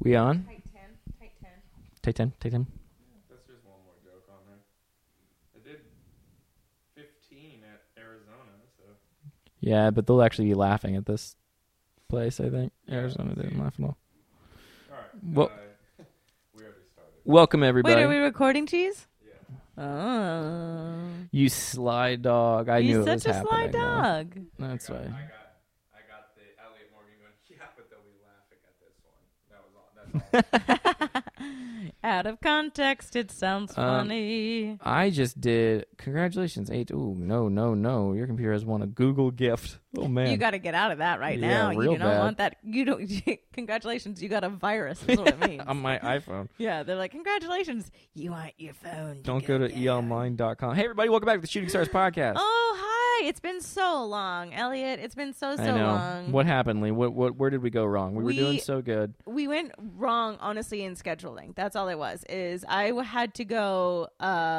We on? Tight 10. Tight 10. Take 10. Take 10. That's just one more joke on there. I did 15 at Arizona, so. Yeah, but they'll actually be laughing at this place, I think. Yeah, Arizona didn't laugh at all. All right. Well- We already started. Welcome, everybody. Wait, are we recording, Cheese? Yeah. Oh. You sly dog. I knew You're it was such a sly happening. dog. That's right. I got the Elliot Morgan going, yeah, but they'll be laughing at this one. That was all. That's all. Out of context, it sounds funny. I just did. Congratulations, 8. Ooh, no. Your computer has won a Google gift. Oh, man. You got to get out of that right Yeah, now. real You don't bad. want that. You don't. Congratulations, you got a virus. Is what it means. On my iPhone. Yeah, they're like, congratulations, you want your phone. Don't go to eonline.com. Hey, everybody, welcome back to the Shooting Stars podcast. Oh, hi. It's been so long, Elliot. It's been so I know. long. What happened, Lee? Where did we go wrong? We were doing so good. We went wrong, honestly, in scheduling. That's all it was. Is I had to go,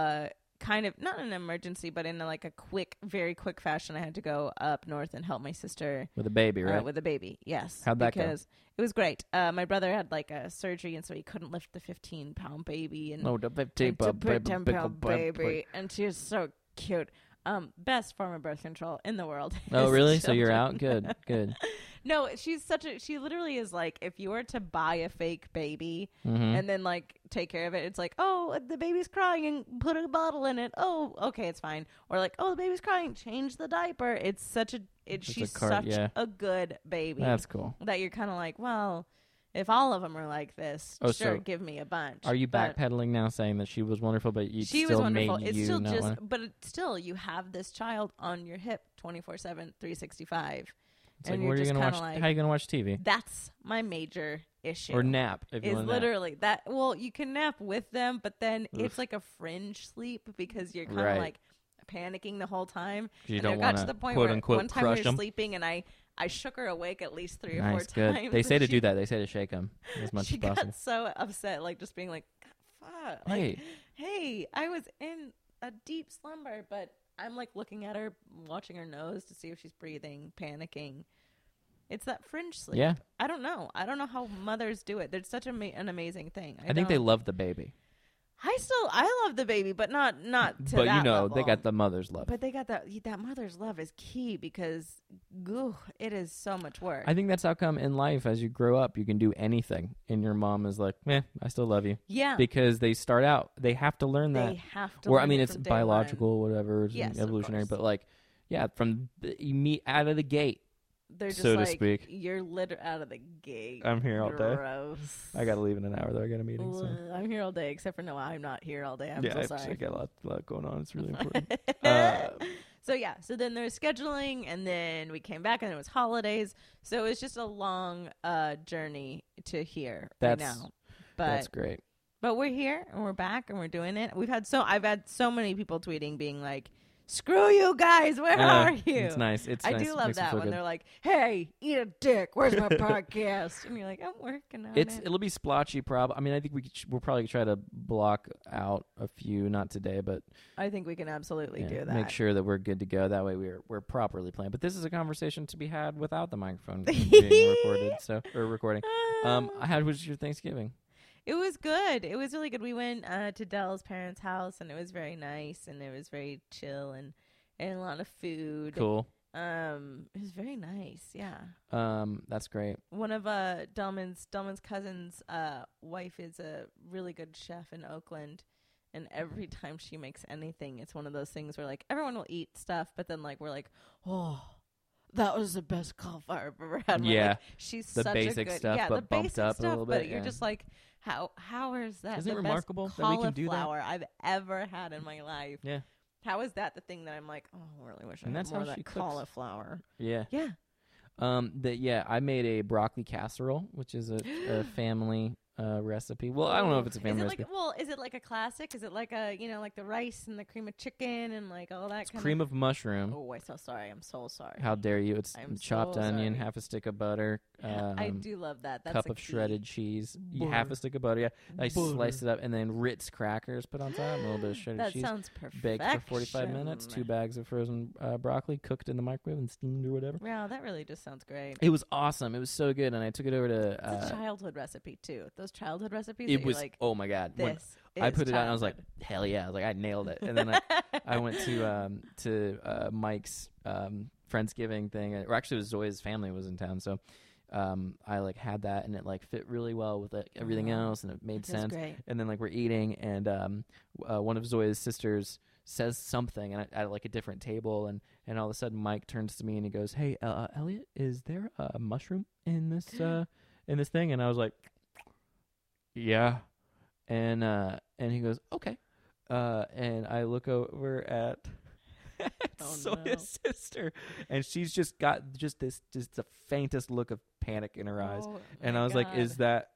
kind of not an emergency, but in a quick, very quick fashion. I had to go up north and help my sister With a baby, right? with a baby. Yes. How'd that go? Because it was great. My brother had a surgery, and so he couldn't lift the 15-pound baby. And No, the 15 it's a 10-pound baby, and she was so cute. Best form of birth control in the world. Oh, is really? So you're children. out? Good. No, she literally is like, if you were to buy a fake baby Mm-hmm. and then take care of it, it's like, oh, the baby's crying and put a bottle in it. Oh, okay, it's fine. Or oh, the baby's crying, change the diaper. It's such she's such a good baby. That's cool. That you're kind of like, well, if all of them are like this, Oh, sure, so give me a bunch. Are you But backpedaling now, saying that she was wonderful, but you she still was wonderful. made It's you still not just, wanna- but it's still, you have this child on your hip 24/7, 365. It's like, and where you're are you just gonna kind watch? of like, How are you gonna watch TV that's my major issue. or nap? If you Is want to literally that. Well, you can nap with them, but then Oof. it's like a fringe sleep because you're kind of Right. panicking the whole time. You And don't it got want to to the point quote where unquote one time crush we were them. sleeping and I shook her awake at least 3 or 4 Nice, times. good. They say to She- do that. They say to shake them as much She as possible. got so upset, just being like, "Fuck, hey, I was in a deep slumber, but I'm looking at her, watching her nose to see if she's breathing, panicking." It's that fringe sleep. Yeah. I don't know how mothers do it. It's such an amazing thing. I think they don't- love the baby, I love the baby, but not to but that level. they got the mother's love. But they got that mother's love is key because, it is so much work. I think that's how come in life, as you grow up, you can do anything, and your mom is like, I still love you. Yeah, Because they start out, they have to learn that. they have to. Or, learn it it's from day biological, whatever, it's Yes, of evolutionary, course. but from you meet out of the gate. one. They're just so to speak. You're literally out of the gate. I'm here all day. Gross. I got to leave in an hour, though. I got a meeting. So. I'm here all day, except for no, I'm not here all day. I'm Yeah, so I sorry. got a lot going on. It's really important. So then there's scheduling, and then we came back, and it was holidays. So it was just a long journey to here right now. That's great. But we're here, and we're back, and we're doing it. I've had so many people tweeting, being like, "Screw you guys, where are you?" It's nice. I nice. do love Makes me that feel when good. they're like, "Hey, eat a dick. Where's my podcast?" And you're like, "I'm working on it." It'll be splotchy. I think we'll probably try to block out a few. Not today, but I think we can absolutely do that. make sure that we're good to go. That way we're properly planned. But this is a conversation to be had without the microphone being recorded. Or recording. How was your Thanksgiving? It was good. It was really good. We went to Dell's parents' house, and it was very nice, and it was very chill, and a lot of food. Cool. It was very nice. Yeah. That's great. One of Delman's cousins' wife is a really good chef in Oakland, and every time she makes anything, it's one of those things where everyone will eat stuff, but then we're like, oh, that was the best cauliflower I've ever had. Yeah. She's The such basic a good, stuff, yeah, but the bumped basic up a stuff, little but bit, you're yeah. just like, how is that Isn't it the remarkable best that we can do that? cauliflower I've ever had in my life? Yeah. How is that the thing that I'm like, oh, I really wish I And had that's more how of she that cooks. cauliflower. Yeah. Yeah. I made a broccoli casserole, which is a family recipe. Well, I don't know if it's a family recipe. Is it like a classic? Is it like a, like the rice and the cream of chicken and all that It's kind cream of mushroom. Oh, I'm so sorry. I'm so sorry. How dare you? It's I'm chopped so onion, sorry. half a stick of butter, I do love that. That's cup a of key. shredded cheese, Butter. half a stick of butter. Yeah, I Butter. sliced it up, and then Ritz crackers put on top, a little bit of shredded That cheese. sounds perfect. Baked for 45 minutes. 2 bags of frozen broccoli cooked in the microwave and steamed or whatever. Wow, that really just sounds great. It was awesome. It was so good, and I took it over to. It's a childhood recipe too. Those childhood recipes. It that was you're like, oh my god! When this. I is put it on, I was like, childhood. hell yeah! I was like, I nailed it. And then I went to Mike's Friendsgiving thing, or actually, it was Zoya's family was in town, so I like had that, and it like fit really well with like everything else, and it made That's sense. great. And then like we're eating, and one of Zoya's sisters says something, and at like a different table, and all of a sudden Mike turns to me and he goes, "Hey, Elliot, is there a mushroom in this thing?" And I was like, "Yeah," and he goes, "Okay," and I look over at Zoya's sister, and she's just got just the faintest look of panic in her eyes, and I was like, "Is that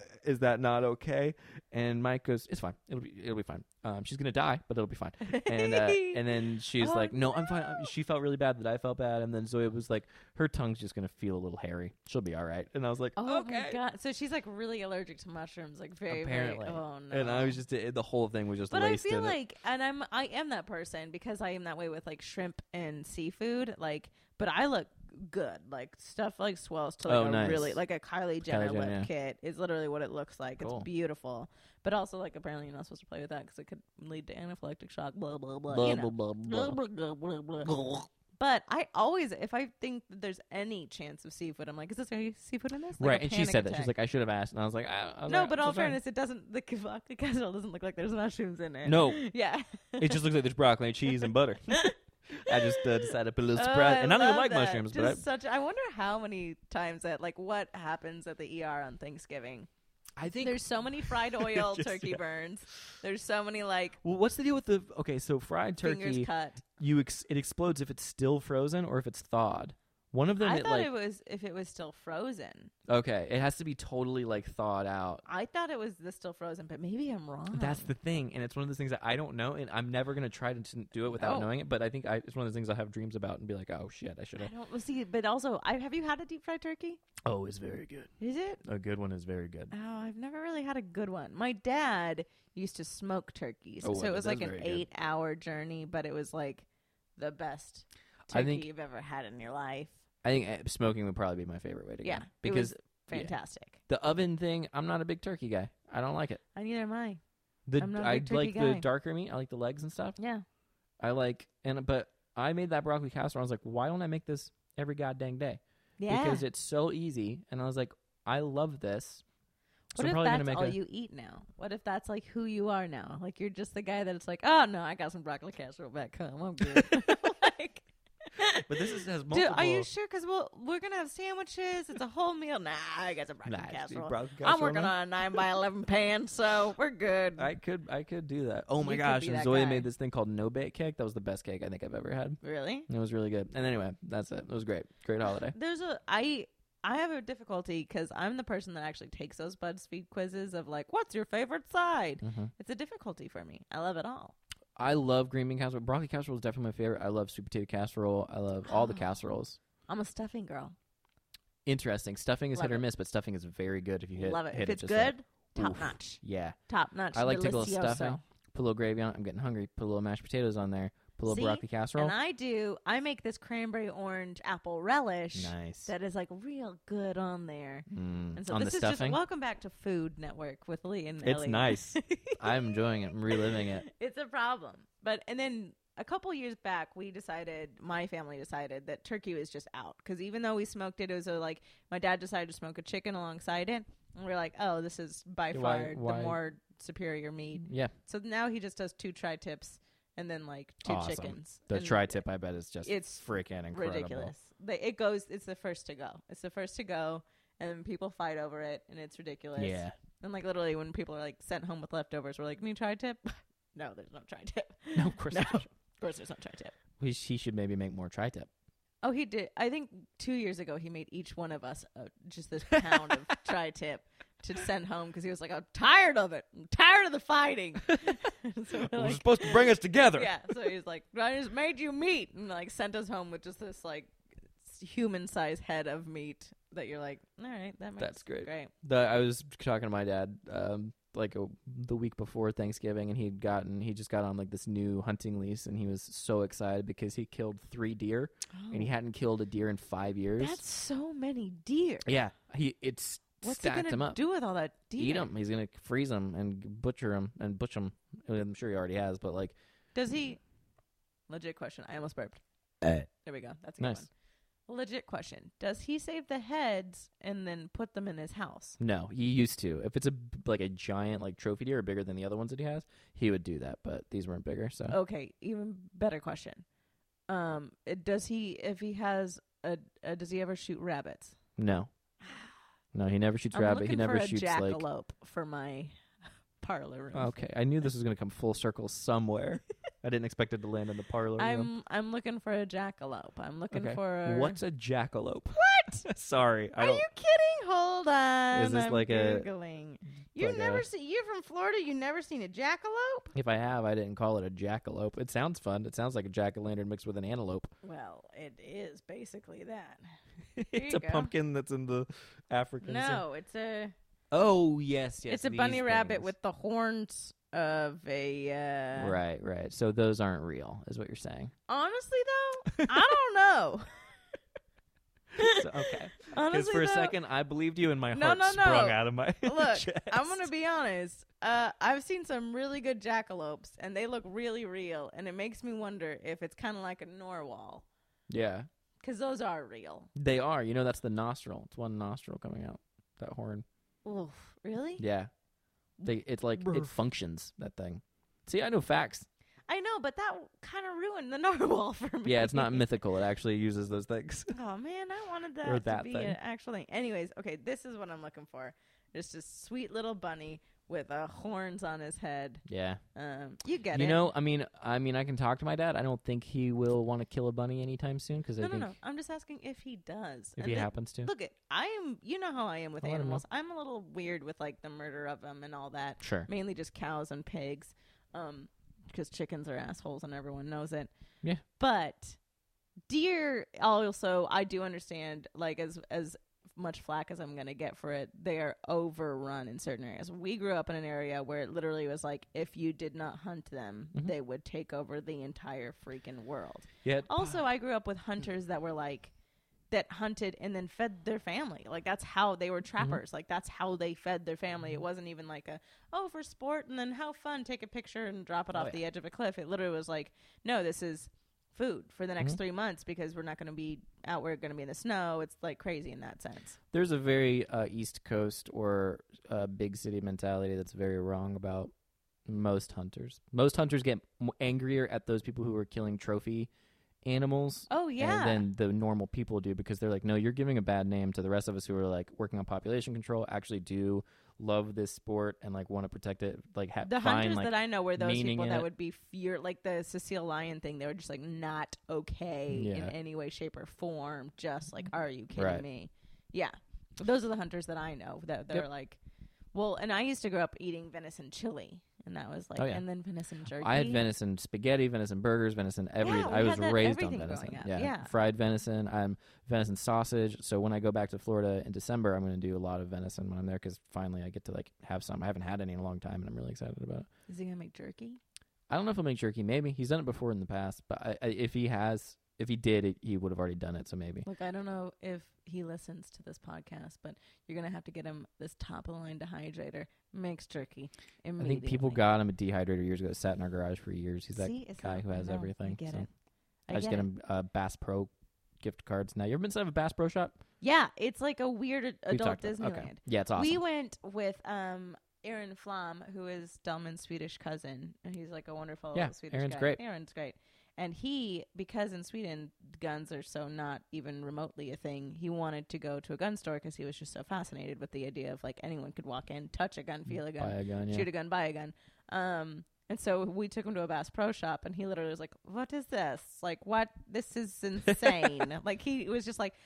not okay?" And Mike goes, "It's fine. It'll be fine. She's gonna die, but it'll be fine." And then she's Oh, like, "No, I'm fine." no. She felt really bad that I felt bad, and then Zoya was like, "Her tongue's just gonna feel a little hairy. She'll be all right." And I was like, Oh "Okay." my god! So she's like really allergic to mushrooms, like very, Apparently. very. Oh no! And I was just the whole thing was just But I laced feel in like, and I am that person because I am that way with like shrimp and seafood. Like, but I look good. Like stuff like swells to like Oh, a nice. really like a Kylie Jenner Jenner, lip yeah. kit is literally what it looks like. Cool. It's beautiful, but also like apparently you're not supposed to play with that because it could lead to anaphylactic shock. Blah blah blah. Blah, you know. blah, blah, Blah, blah, blah, blah, blah. But I always, if I think that there's any chance of seafood, I'm like, is there any seafood in this? Like right, a and she panic said that. attack. She's like, "I should have asked," and I was like, I was No, like, but "I'm all so sorry." fairness, it doesn't. The vodka casserole doesn't look like there's mushrooms in it. No. Yeah. It just looks like there's broccoli, cheese, and butter. I just decided to put a little Oh, surprise, and I don't even love like that. mushrooms, but Just such. I wonder how many times that, like, what happens at the ER on Thanksgiving. I think There's so many fried oil Just, turkey yeah. burns. There's so many like Well, what's the deal with the so fried fingers turkey? cut. It explodes if it's still frozen or if it's thawed. One of them, I it thought like it was if it was still frozen. okay, it has to be totally like thawed out. I thought it was still frozen, but maybe I'm wrong. That's the thing, and it's one of those things that I don't know, and I'm never gonna try to do it without No. knowing it. But I think it's one of those things I have dreams about and be like, oh shit, I should I have. don't see, but also, have you had a deep fried turkey? Oh, it's very good. Is it? A good one is very good. Oh, I've never really had a good one. My dad used to smoke turkeys, Oh, so it was that's like an very good. 8-hour journey, but it was like the best I turkey think- you've ever had in your life. I think smoking would probably be my favorite way to go. Yeah, because it was fantastic. the oven thing, I'm not a big turkey guy. I don't like it. Neither am I. The I'm not a I big turkey like guy. the darker meat. I like the legs and stuff. Yeah. I like but I made that broccoli casserole. I was like, why don't I make this every goddamn day? Yeah. Because it's so easy. And I was like, I love this. So what I'm if probably that's gonna make all you eat now? What if that's like who you are now? Like you're just the guy that it's like, oh no, I got some broccoli casserole back home. I'm good. Like, But this has dude, multiple. are you sure? Because we're gonna have sandwiches. It's a whole meal. Nah, I got some broccoli Nah, it's casserole. broccoli I'm casserole working now? on a 9x11 pan, so we're good. I could do that. Oh my You could gosh! be And that Zoya guy. made this thing called no bake cake. That was the best cake I think I've ever had. Really? It was really good. And anyway, that's it. It was great. Great holiday. There's I have a difficulty because I'm the person that actually takes those BuzzFeed quizzes of like, what's your favorite side? Mm-hmm. It's a difficulty for me. I love it all. I love green bean casserole. Broccoli casserole is definitely my favorite. I love sweet potato casserole. I love all the casseroles. I'm a stuffing girl. Interesting. Stuffing is Love hit or it. miss, but stuffing is very good if you hit. Love it. Hit If it it's just right. good, top Oof. notch. Yeah. Top notch. I like to take a little delicioso. stuffing. Put a little gravy on it. I'm getting hungry. Put a little mashed potatoes on there. Put a little See? broccoli casserole. And I make this cranberry orange apple relish Nice. that is like real good on there. And so on this the is just stuffing. welcome back to Food Network with Lee and It's Ellie. nice. I'm enjoying it. I'm reliving it. It's a problem. And then a couple years back, my family decided that turkey was just out. Because even though we smoked it, it was like, my dad decided to smoke a chicken alongside it. And we are like, oh, this is by far Why? the more superior meat. Yeah. So now he just does 2 tri-tips and then like 2 Awesome. chickens. The And tri-tip, I bet, is just it's freaking incredible. ridiculous. It's the first to go. It's the first to go. And then people fight over it. And it's ridiculous. Yeah. And like literally when people are like sent home with leftovers, we're like, need tri-tip? No, there's no tri-tip. No, of course No. not. Of course, there's no tri-tip. He should maybe make more tri-tip. Oh, he did. I think 2 years ago he made each one of us just this pound of tri-tip to send home because he was like, I'm tired of it. I'm tired of the fighting. So we're It was like, supposed to bring us together. yeah. So he's like, I just made you meat and like sent us home with just this like human-sized head of meat. that you're like, all right, makes That's great. Great. I was talking to my dad the week before Thanksgiving, and he just got on like this new hunting lease, and he was so excited because he killed 3 deer, and he hadn't killed a deer in 5 years. That's so many deer. Yeah, What's he stacked gonna him up. do with all that deer? Eat them. He's gonna freeze them and butcher them and butch them. I'm sure he already has, but like, Does he? Legit question. I almost burped. There we go. That's a good nice. one. Legit question. Does he save the heads and then put them in his house? No, he used to. If it's a giant like trophy deer, or bigger than the other ones that he has, he would do that. But these weren't bigger, so. Okay, even better question. Does he? If he has does he ever shoot rabbits? No, he never shoots I'm rabbit. He looking never for shoots a like. jackalope for my parlor room. Okay, I knew this was going to come full circle somewhere. I didn't expect it to land in the parlor room. I'm looking for a jackalope. I'm looking Okay. for a. What's a jackalope? What? Sorry, I Are don't. you kidding? Hold on. Is this I'm like Googling. You've like never seen. You're from Florida. You've never seen a jackalope? If I have, I didn't call it a jackalope. It sounds fun. It sounds like a jack-o'-lantern mixed with an antelope. Well, it is basically that. It's you a go. pumpkin that's in the African. No, it's a. Oh yes. It's a bunny rabbit with the horns of a. Right. So those aren't real, is what you're saying. Honestly, though, I don't know. So, okay. Because Honestly, for a though, second, I believed you, and my No, heart no, no. sprung out of my Look, chest. I'm gonna be honest. I've seen some really good jackalopes, and they look really real, and it makes me wonder if it's kind of like a narwhal, Yeah, because those are real. they are. You know, that's the nostril. It's one nostril coming out. That horn. Oof, really? Yeah. It's like it Brr. functions. That thing. See, I know facts. I know, but that kind of ruined the narwhal for me. Yeah, it's not mythical. It actually uses those things. Oh man, I wanted Or that, that to be thing. an actual thing. Anyways, okay, this is what I'm looking for. Just a sweet little bunny with horns on his head. Yeah. You get You it. know, I mean, I can talk to my dad. I don't think he will want to kill a bunny anytime soon because I think No. I'm just asking if he does. if And he then- happens to. Look, you know how I am with I'll let him animals. I'm a little weird with like the murder of them and all that. Sure. Mainly just cows and pigs, because chickens are assholes and everyone knows it. Yeah. But deer, also, I do understand. Like as much flack as I'm gonna get for it, they are overrun in certain areas. We grew up in an area where it literally was like, if you did not hunt them, Mhm. they would take over the entire freaking world. Yeah. Also, I grew up with hunters that were like, that hunted and then fed their family. Like that's how they were trappers. Like that's how they fed their family. It wasn't even like for sport and then how fun, take a picture and drop it off the edge of a cliff. It literally was like, no, this is food for the next 3 months because we're not going to be out. We're going to be in the snow. It's like crazy in that sense. There's a very East Coast or big city mentality that's very wrong about most hunters. Most hunters get angrier at those people who are killing trophy animals Oh yeah. than the normal people do because they're like, no, you're giving a bad name to the rest of us who are like working on population control, actually do love this sport and like want to protect it. Like the find hunters like that I know were those meaning people in that it. would be like the Cecile Lion thing. They were just like not okay in Yeah. any way, shape, or form. Just like, are you kidding Right. me? Yeah, those are the hunters that I know that they're Yep. like. Well, and I used to grow up eating venison chili, and that was like, Oh, yeah. and then venison jerky. I had venison spaghetti, venison burgers, venison everything. Yeah, we I was had that raised on everything venison. growing up. Yeah. Yeah. Fried venison. I'm venison sausage. So when I go back to Florida in December, I'm going to do a lot of venison when I'm there because finally I get to like have some. I haven't had any in a long time, and I'm really excited about it. Is he gonna make jerky? I don't know if he'll make jerky. Maybe he's done it before in the past, but if he did, he would have already done it. So maybe. Look, I don't know if he listens to this podcast, but you're gonna have to get him this top of the line dehydrator. Makes jerky I immediately. think people got him a dehydrator years ago. It sat in our garage for years. He's that See, it's guy not- who I has know, everything. I get so. it. I just get him Bass Pro gift cards now. You ever been to a Bass Pro shop? Yeah, it's like a weird We've adult talked about it. Disneyland. Okay. Yeah, it's awesome. We went with Aaron Flom, who is Delman's Swedish cousin, and he's like a wonderful Yeah, Swedish Aaron's guy. great. Aaron's great. And he, because in Sweden guns are so not even remotely a thing, he wanted to go to a gun store because he was just so fascinated with the idea of like anyone could walk in, touch a gun, feel a gun, Buy a gun, yeah. shoot a gun, buy a gun. And so we took him to a Bass Pro Shop, and he literally was like, "What is this? Like, what? This is insane!" Like he was just like,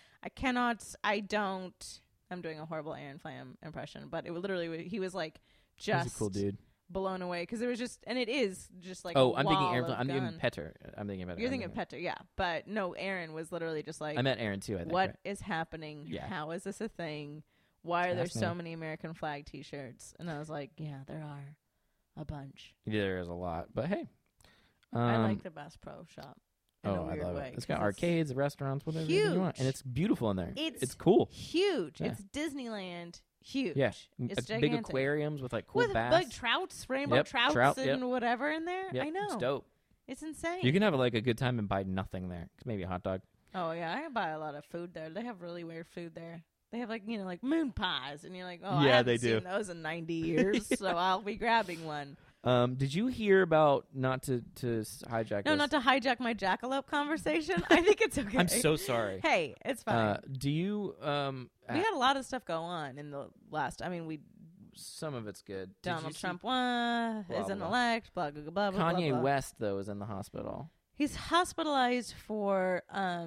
I don't." I'm doing a horrible Aaron Flam impression, but it was literally he was like, He's just a cool dude. blown away because it was just, and it is just like Oh, a I'm thinking wall Aaron. of I'm thinking gun. Petter. I'm thinking about. You're thinking Petter, yeah, but no, Aaron was literally just like, I met Aaron too. I think. what right? is happening? Yeah. How is this a thing? Why are there so Fascinating. many American flag T-shirts? And I was like, yeah, there are a bunch. There is a lot, but hey. I like the Bass Pro Shop. In a Oh, I weird love way, it. It's got 'cause arcades, restaurants, whatever you want, and huge. it's beautiful in there. It's cool. huge. Yeah. It's Disneyland. Huge. Yeah, It's big gigantic. aquariums with like cool With bass. like trouts, rainbow Yep, trouts, trout, and yep. whatever in there. Yep, I know. it's dope. It's insane. You can have like a good time and buy nothing there. Maybe a hot dog. Oh yeah, I buy a lot of food there. They have really weird food there. They have like like moon pies, and you're like, oh, I Yeah, haven't they do. seen those in 90 years, so I'll be grabbing one. Did you hear about not to hijack? No, this. not to hijack my jackalope conversation. I think it's okay. I'm so sorry. Hey, it's fine. Do you we had a lot of stuff go on in the last. I mean, some of it's good. Did you Donald see- Trump won, Blah, isn't blah. elect, blah blah blah blah. Kanye blah, blah. West though is in the hospital. He's hospitalized for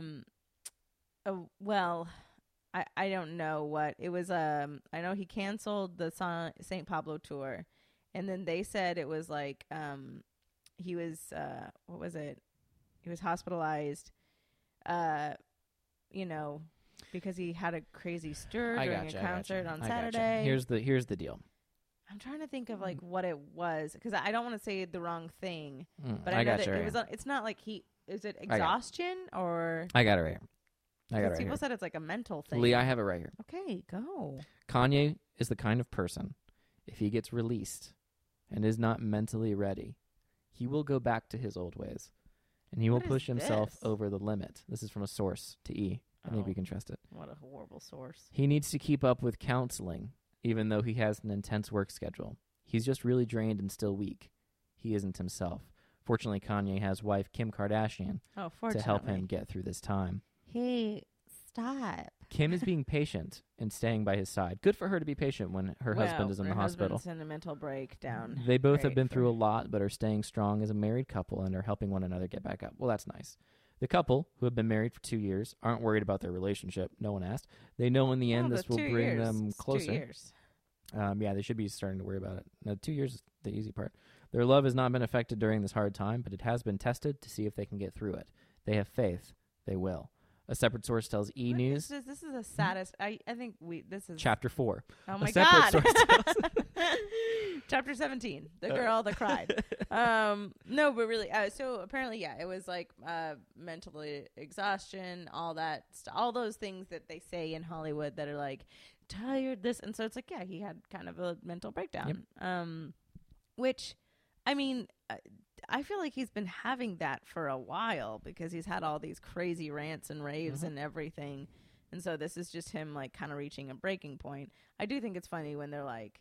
well, I don't know what it was. I know he canceled the St. Pablo tour, and then they said it was like he was what was it? He was hospitalized, because he had a crazy stir I during gotcha, a I gotcha. concert on I gotcha. Saturday. Here's the deal. I'm trying to think of like what it was because I don't want to say the wrong thing, but I I know gotcha. that right it was. here. It's not like is it got it. exhaustion or? I got it right here. I got it 'cause right people here. said it's like a mental thing. Lee, I have it right here. Okay, go. Kanye is the kind of person, if he gets released and is not mentally ready, he will go back to his old ways. And he will What is push himself this? over the limit. This is from a source to E. I think Oh. we can trust it. What a horrible source. He needs to keep up with counseling, even though he has an intense work schedule. He's just really drained and still weak. He isn't himself. Fortunately, Kanye has wife Kim Kardashian Oh, fortunately. to help him get through this time. Hey, stop. Kim is being patient and staying by his side. Good for her to be patient when her husband is in the hospital. Husband's in a mental breakdown. They both have Great been for- through a lot, but are staying strong as a married couple and are helping one another get back up. Well, that's nice. The couple, who have been married for 2 years, aren't worried about their relationship. No one asked. They know in the end this will bring them closer. 2 years. Yeah, they should be starting to worry about it. Now, 2 years is the easy part. Their love has not been affected during this hard time, but it has been tested to see if they can get through it. They have faith. They will. A separate source tells E! What News, is this is the saddest. I think this is. Chapter 4. Oh my separate God. source Chapter 17. The girl that cried. No, but really, so apparently, yeah, it was like mentally exhaustion, all that, all those things that they say in Hollywood that are like tired, this, and so it's like, yeah, he had kind of a mental breakdown. Which, I mean, I feel like he's been having that for a while because he's had all these crazy rants and raves and everything. And so this is just him like kind of reaching a breaking point. I do think it's funny when they're like,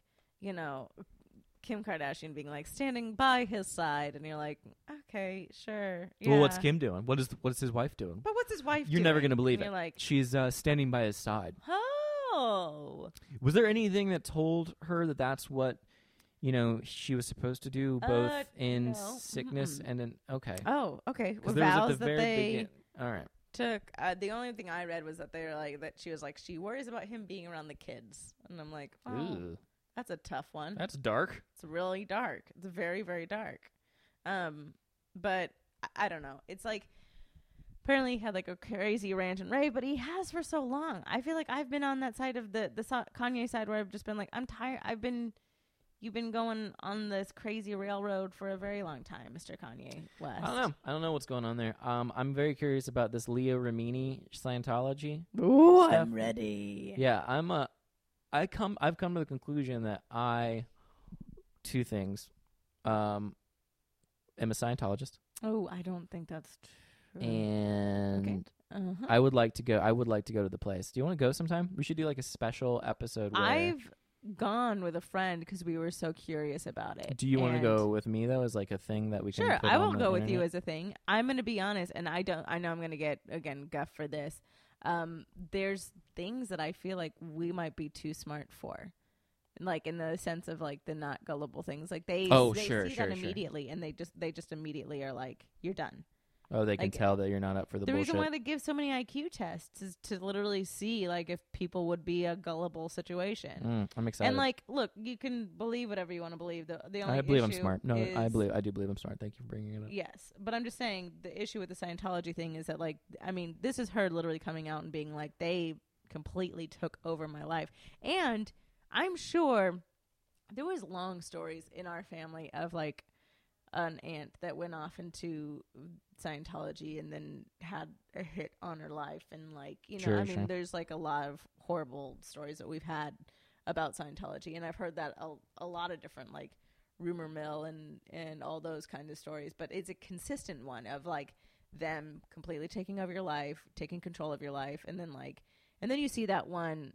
Kim Kardashian being like standing by his side, and you're like, okay, sure. Yeah. Well, what's Kim doing? What is his wife doing? But what's his wife You're doing? never going to believe And it. You're like, She's standing by his side. oh. Was there anything that told her that that's what, she was supposed to do, both in no. sickness and in... Okay. Oh, okay. Because With there was vows at the that very they beginning... All right. took. The only thing I read was that they were like, that she was like, she worries about him being around the kids. And I'm like, oh, Ooh, that's a tough one. that's dark. It's really dark. It's very, very dark. But I don't know. It's like apparently he had like a crazy rant and rave, but he has for so long. I feel like I've been on that side of the Kanye side where I've just been like, I'm tired. You've been going on this crazy railroad for a very long time, Mr. Kanye West. I don't know what's going on there. I'm very curious about this Leah Remini Scientology. Ooh, stuff. I'm ready. Yeah, I've come to the conclusion that two things. Am a Scientologist, Oh, I don't think that's true. and Uh-huh. I would like to go to the place. Do you want to go sometime? We should do like a special episode. Where, I've gone with a friend because we were so curious about it. do you want to And- go with me though, as like a thing that we can? Sure, put I on will the go with you internet? as a thing. I'm going to be honest, and I know I'm going to get, again, guff for this. There's things that I feel like we might be too smart for. Like in the sense of like the not gullible things. Like they Oh, see sure, that sure. immediately, and they just immediately are like, you're done. Oh, they can Like, tell that you're not up for the The bullshit. reason why they give so many IQ tests is to literally see like if people would be a gullible situation. I'm excited. And like, look, you can believe whatever you want to believe. The only I believe I'm issue smart. No, I is- do believe I'm smart. Thank you for bringing it up. Yes, but I'm just saying the issue with the Scientology thing is that, like, I mean, this is her literally coming out and being like, they completely took over my life. And I'm sure there was long stories in our family of, like, an aunt that went off into Scientology and then had a hit on her life. And, like, you know, Sure, I mean, sure. there's, like, a lot of horrible stories that we've had about Scientology. And I've heard that a lot of different, like, rumor mill and all those kind of stories, but it's a consistent one of like them completely taking over your life, taking control of your life, and then you see that one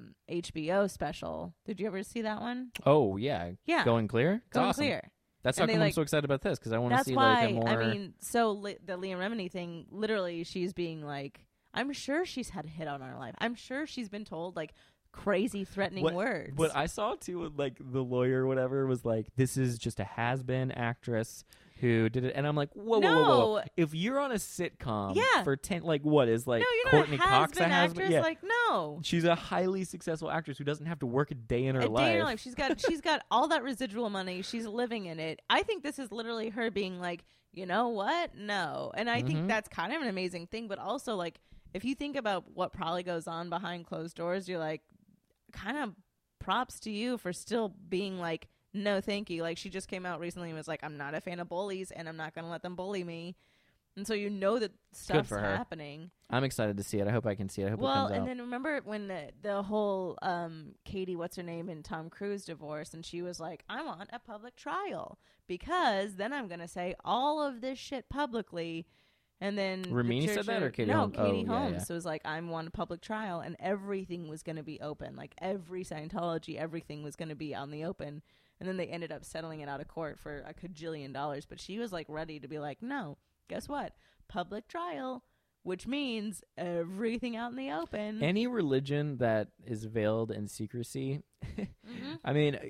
HBO special. Did you ever see that one? Oh yeah, Yeah, Going Clear. It's Going awesome. Clear. That's how And they, come I'm like- so excited about this because I want to That's see why. like a more. I mean, so the Liam Remini thing. Literally, she's being like, I'm sure she's had a hit on our life. I'm sure she's been told like crazy threatening words. What I saw too, with, like the lawyer or whatever, was like, this is just a has-been actress who did it, and I'm like, whoa, whoa, whoa, whoa! No. If you're on a sitcom, Yeah. for 10, like what is like no, you're Courtney not a Cox a has-been has-been? actress. Yeah, Like, no. she's a highly successful actress who doesn't have to work a day in her A life. day in her life. She's got all that residual money. She's living in it. I think this is literally her being like, you know what? No. And I Mhm. think that's kind of an amazing thing. But also, like, if you think about what probably goes on behind closed doors, you're like, kind of props to you for still being like, no, thank you. Like, she just came out recently and was like, I'm not a fan of bullies and I'm not going to let them bully me. And so you know that stuff's for her. happening. I'm excited to see it. I hope I can see it. I hope it Well, comes and out. then remember when the whole Katie, what's her name, and Tom Cruise divorce, and she was like, I want a public trial because then I'm going to say all of this shit publicly. And then Ramini said that, or Katie No, Holmes? Katie Oh, yeah, Holmes yeah. was like, I want a public trial, and everything was going to be open. Like every Scientology, everything was going to be on the open. And then they ended up settling it out of court for a cajillion dollars. But she was like ready to be like, no, guess what? Public trial, which means everything out in the open. Any religion that is veiled in secrecy, Mhm. I mean,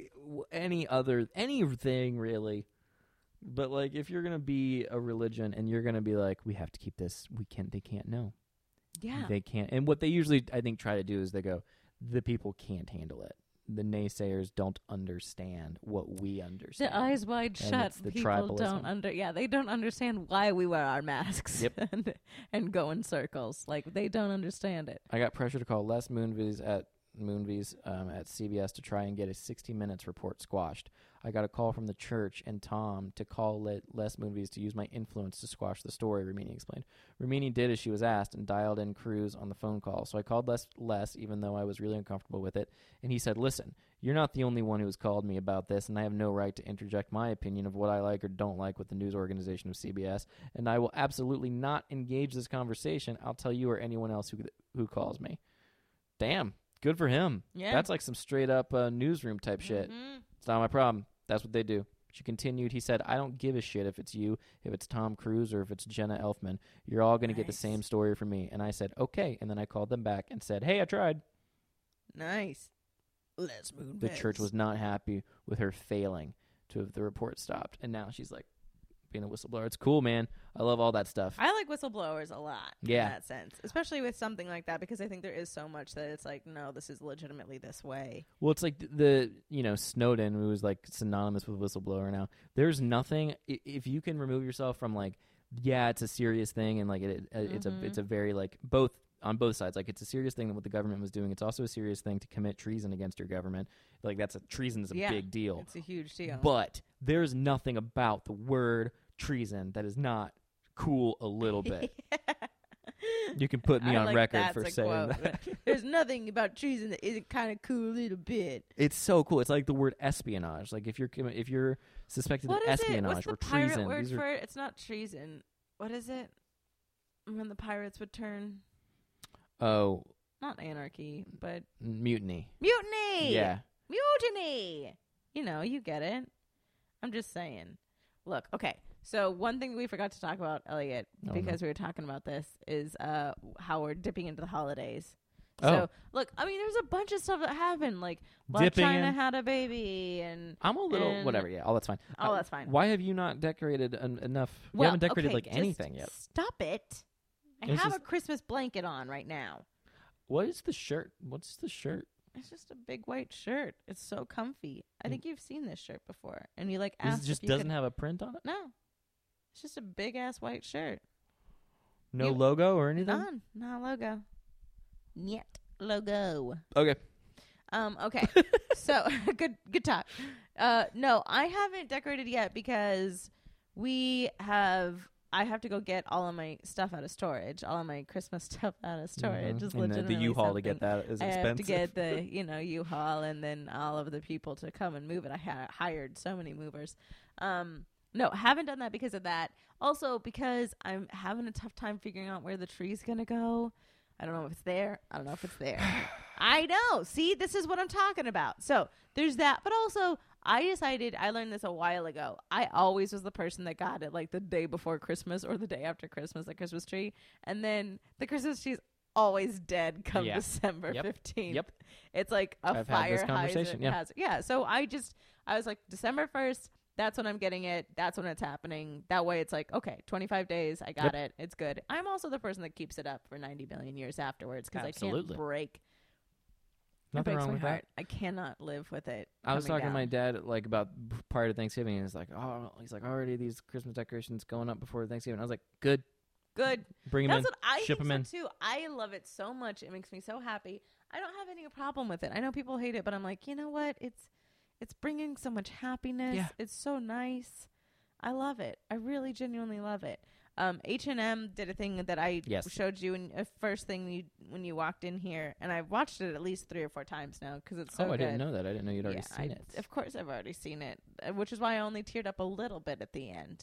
anything really. But like, if you're gonna be a religion and you're gonna be like, we have to keep this, they can't know. Yeah. They can't. And what they usually, I think, try to do is they go, the people can't handle it. The naysayers don't understand what we understand. The eyes wide And shut. it's the People tribalism. they don't understand why we wear our masks. Yep. and go in circles. Like they don't understand it. I got pressure to call Les Moonves at CBS to try and get a 60 Minutes report squashed. I got a call from the church and Tom to call Les Moonves to use my influence to squash the story, Ramini explained. Ramini did as she was asked and dialed in Cruz on the phone call. So I called Les, even though I was really uncomfortable with it, and he said, listen, you're not the only one who has called me about this, and I have no right to interject my opinion of what I like or don't like with the news organization of CBS, and I will absolutely not engage this conversation. I'll tell you or anyone else who calls me. Damn. Good for him. Yeah. That's like some straight up newsroom type shit. Mhm. It's not my problem. That's what they do. She continued. He said, I don't give a shit if it's you, if it's Tom Cruise, or if it's Jenna Elfman. You're all going to get the Nice. same story from me. And I said, okay. And then I called them back and said, hey, I tried. Nice. Les Moonves. The church was not happy with her failing to have the report stopped. And now she's like being a whistleblower. It's cool, man. I love all that stuff. I like whistleblowers a lot Yeah. in that sense, especially with something like that, because I think there is so much that it's like, no, this is legitimately this way. Well, it's like the Snowden, who was like synonymous with whistleblower now. There's nothing, if you can remove yourself from like, yeah, it's a serious thing, and like it's a very like on both sides. Like it's a serious thing that what the government was doing. It's also a serious thing to commit treason against your government. Like treason is a Yeah. big deal. It's a huge deal. But there's nothing about the word treason that is not cool a little bit. You can put me I on like record that's for a saying quote. that. There's nothing about treason that isn't kind of cool a little bit. It's so cool. It's like the word espionage. Like if you're suspected What of is it? espionage What's the or pirate treason, word these are for it? It's not treason. What is it? When the pirates would turn, not anarchy, but mutiny. mutiny. Yeah. Mutiny. You get it. I'm just saying. Look, okay. So one thing we forgot to talk about, Elliot, Oh, because we were talking about this, is how we're dipping into the holidays. So, look, I mean, there's a bunch of stuff that happened. Like, Black Dipping China in. had a baby, and I'm a little and- whatever. Yeah, all that's fine. oh, that's fine. Why have you not decorated enough? We Well, haven't decorated okay, like just anything yet. Stop it. I It's have just- a Christmas blanket on right now. What is the shirt? What's the shirt? It's just a big white shirt. It's so comfy. I Mm. think you've seen this shirt before, and you like This asked just if you doesn't could- have a print on it. No, it's just a big ass white shirt. No You- logo or anything. None, not a logo. Yet logo. Okay. Okay. So good talk. No, I haven't decorated yet because I have to go get all of my stuff out of storage, all of my Christmas stuff out of storage. Mhm. Is And the legitimately U-Haul to get something. that is I expensive. have to get the U-Haul and then all of the people to come and move it. I hired so many movers. No, haven't done that because of that. Also because I'm having a tough time figuring out where the tree's gonna go. I don't know if it's there. I don't know if it's there. I know. See, this is what I'm talking about. So there's that. But also, I decided, I learned this a while ago. I always was the person that got it like the day before Christmas or the day after Christmas, the Christmas tree. And then the Christmas tree's always dead come Yeah. December Yep. 15th. Yep. It's like a I've had fire this conversation, yeah. hazard. Yeah. So I was like, December 1st, that's when I'm getting it. That's when it's happening. That way it's like, okay, 25 days. I got it. It's good. I'm also the person that keeps it up for 90 billion years afterwards because I can't Absolutely. break. Nothing it breaks wrong my with heart. that. I cannot live with it. I was coming talking to my down. dad like about prior to Thanksgiving, and he's like, already these Christmas decorations going up before Thanksgiving. I was like, good, Good. bring them That's in. what I ship think 'em so too. I love it so much. It makes me so happy. I don't have any problem with it. I know people hate it, but I'm like, you know what? It's bringing so much happiness. Yeah. It's so nice. I love it. I really genuinely love it. H&M did a thing that I Yes. showed you in first thing when you walked in here, and I've watched it at least 3 or 4 times now because it's so good. I didn't know that. I didn't know you'd already Yeah, seen it. Of course, I've already seen it, which is why I only teared up a little bit at the end.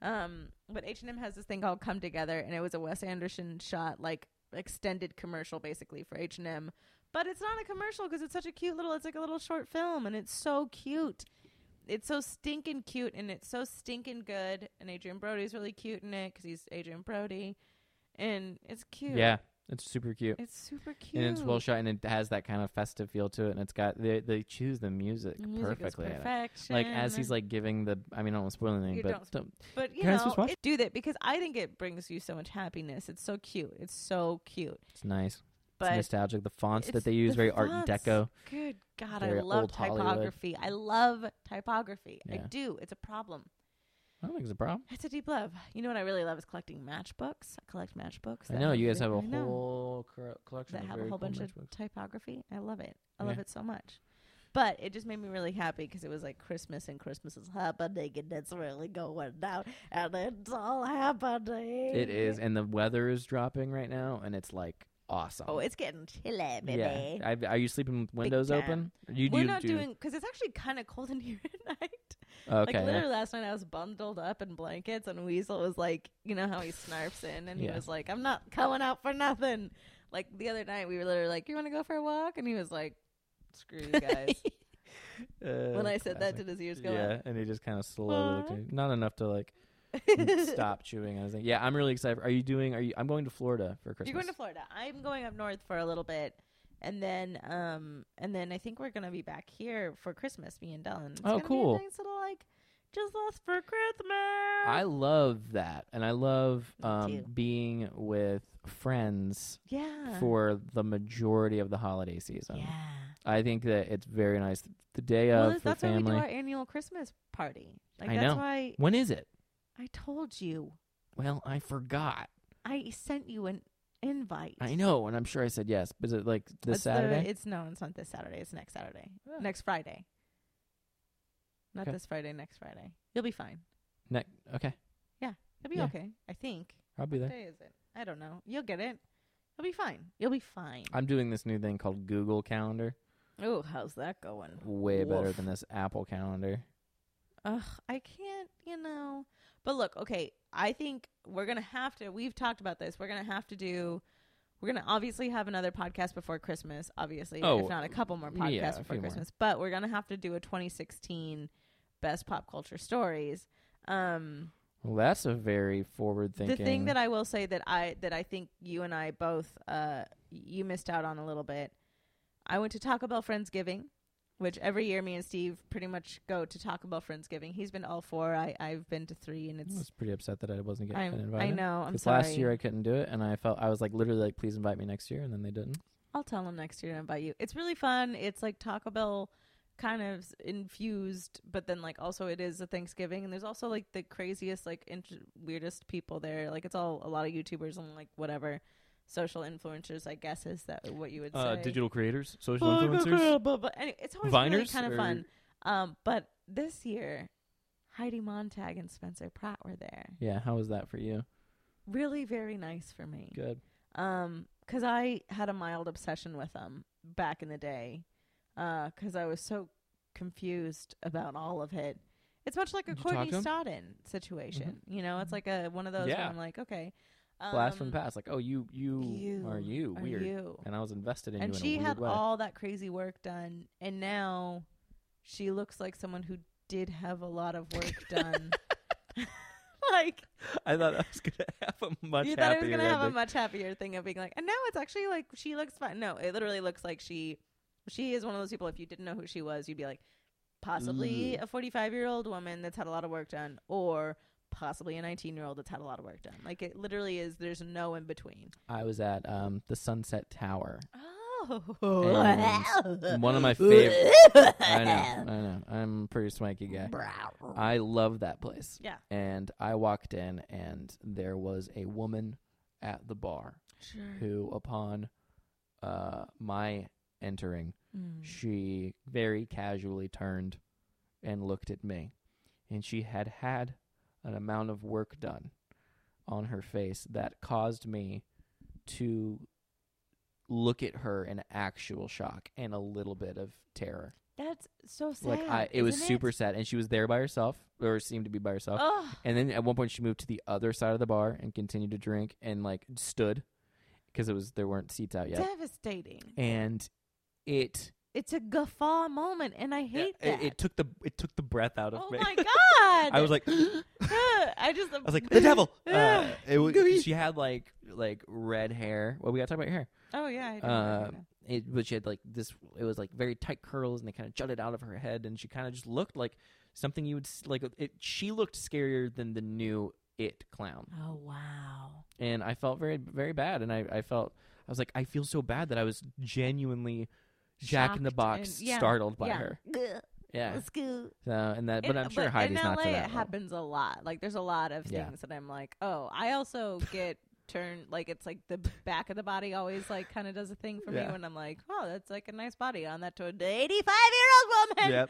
But H&M has this thing called Come Together, and it was a Wes Anderson shot, like extended commercial, basically for H&M. But it's not a commercial because it's such a cute it's like a little short film, and it's so cute. It's so stinking cute, and it's so stinking good. And Adrian Brody's really cute in it because he's Adrian Brody, and it's cute. Yeah, it's super cute. It's super cute. And it's well shot, and it has that kind of festive feel to it. And it's got they choose the music, The music perfectly. is in it. perfection. Like as he's like giving the, I mean, I don't want to spoil anything, You but But you Guys, know, just watch. do that because I think it brings you so much happiness. It's so cute. It's so cute. it's nice. But It's nostalgic. The fonts it's that they use the very Art fonts. Deco. Good God, Very I love old Hollywood. typography. I love typography. I Yeah. do. It's a problem. I don't think it's a problem. It's a deep love. You know what I really love is collecting matchbooks. I collect matchbooks. I that know you guys have a I know, whole collection that of have very a whole cool bunch of matchbooks. typography. I love it. I love Yeah. it so much. But it just made me really happy because it was like Christmas, and Christmas is happening, and it's really going down, and it's all happening. It is, and the weather is dropping right now, and it's like awesome. Oh, it's getting chilly, baby. yeah. Are you sleeping with windows time. open? We're not doing because it's actually kind of cold in here at night. Okay. Like yeah. literally last night I was bundled up in blankets, and Weasel was like, you know how he snarfs in, and he Yeah. was like, I'm not coming out for nothing. Like the other night we were literally like, you want to go for a walk? And he was like, screw you guys. When I said that, classic. did his ears go Yeah, up? and he just kind of slowly looked at me. Not enough to like stop chewing. I was like, yeah, I'm really excited. I'm going to Florida for Christmas. You're going to Florida. I'm going up north for a little bit. And then I think we're gonna be back here for Christmas, me and Dylan. It's Oh, gonna be cool. a nice little like just us for Christmas. I love that, and I love Me too. being with friends yeah. for the majority of the holiday season. yeah. I think that it's very nice. The day Well, of for that's why we do family. our annual Christmas party. Like I that's know. why When is it? I told you. Well, I forgot. I sent you an invite. I know, and I'm sure I said yes. But is it like this Saturday? It's not this Saturday. It's next Saturday. Yeah. Next Friday. Not Okay. this Friday, next Friday. You'll be fine. Okay, You'll be Yeah. okay. I think. I'll be What there. day is it? I don't know. You'll get it. You'll be fine. You'll be fine. I'm doing this new thing called Google Calendar. Oh, how's that going? Way better Woof. than this Apple Calendar. Ugh, I can't, But look, okay, I think we're going to have to, we've talked about this. We're going to obviously have another podcast before Christmas, obviously, Oh, if not a couple more yeah, podcasts a before few more. Christmas. But we're going to have to do a 2016 best pop culture stories. Well, that's a very forward thinking. The thing that I will say that I think you and I both you missed out on a little bit. I went to Taco Bell Friendsgiving, which every year me and Steve pretty much go to Taco Bell Friendsgiving. He's been to all 4. I've been to 3, and I was pretty upset that I wasn't getting invited. I know. I'm 'Cause sorry. last year I couldn't do it, and I was like literally like, please invite me next year, and then they didn't. I'll tell him next year to invite you. It's really fun. It's like Taco Bell kind of infused, but then like also it is a Thanksgiving, and there's also like the craziest like weirdest people there. Like it's all a lot of YouTubers and like whatever social influencers, I guess is that what you would say. Digital creators, social influencers, but anyway, it's always Viners, really kind of fun. But this year, Heidi Montag and Spencer Pratt were there. Yeah, how was that for you? Really very nice for me. Good. 'Cause I had a mild obsession with them back in the day. 'Cause I was so confused about all of it. It's much like a Did you talk Courtney to him? Stodden situation. You know, it's like one of those where Yeah. I'm like, okay. Blast from the past, like, oh, you are are weird, you. and I was invested in And you in she a weird had way. all that crazy work done, and now she looks like someone who did have a lot of work done. Like, I thought I was gonna have a much you thought I was happier gonna have a ending. much happier thing of being like, and no, it's actually like she looks fine. No, it literally looks like she is one of those people. If you didn't know who she was, you'd be like, possibly a 45-year-old woman that's had a lot of work done, or possibly a 19-year-old that's had a lot of work done. Like it literally is. There's no in between. I was at the Sunset Tower. Oh, And one of my favorite. I know. I'm a pretty swanky guy. I love that place. Yeah. And I walked in, and there was a woman at the bar Sure. who, upon my entering, Mm. she very casually turned and looked at me. And she had an amount of work done on her face that caused me to look at her in actual shock and a little bit of terror. That's so sad. Like it was isn't super sad, and she was there by herself, or seemed to be by herself. Ugh. And then at one point, she moved to the other side of the bar and continued to drink, and like stood because there weren't seats out yet. Devastating. And It's a guffaw moment, and I hate that. It took the breath out of Oh me. my god! I was like, I was like, the devil. Gooey. She had like red hair. Well, we gotta talk about your hair. Oh yeah. I do. But she had like this. It was like very tight curls, and they kind of jutted out of her head, and she kind of just looked like something you would like. She looked scarier than the new It clown, Oh wow. and I felt very, very bad. And I was like, I feel so bad that I was genuinely Jack in the Shocked Box and- yeah, startled by yeah. her. Ugh, Yeah. let's go. So and that, but I'm sure in Heidi's LA, not to that it level. happens a lot. Like there's a lot of Yeah. things that I'm like, oh, I also get turned like it's like the back of the body always like kind of does a thing for me Yeah. when I'm like, oh, that's like a nice body on that 85-year-old woman. Yep.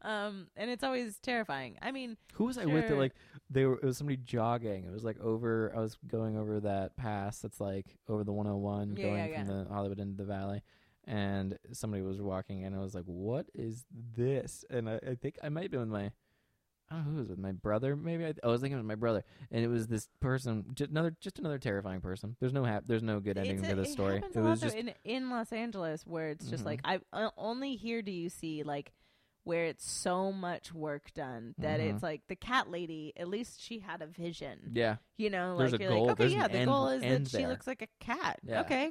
And it's always terrifying. I mean, Who was I with? That Sure. like it was somebody jogging. It was like I was going over that pass that's like over the 101 Yeah, going yeah, from the Hollywood into the Valley, and somebody was walking, and I was like, "What is this?" And I think I might have been with my, I don't know who was with my brother. Maybe I was thinking it was my brother, and it was this person, just another terrifying person. There's no good ending for this story. It It was also just in Los Angeles where it's just Mhm. like only here do you see like where it's so much work done that Mhm. it's like the cat lady. At least she had a vision. yeah. You know, There's like a you're goal. like, okay, There's an yeah, the end- goal is end that she there. looks like a cat. Yeah. Okay,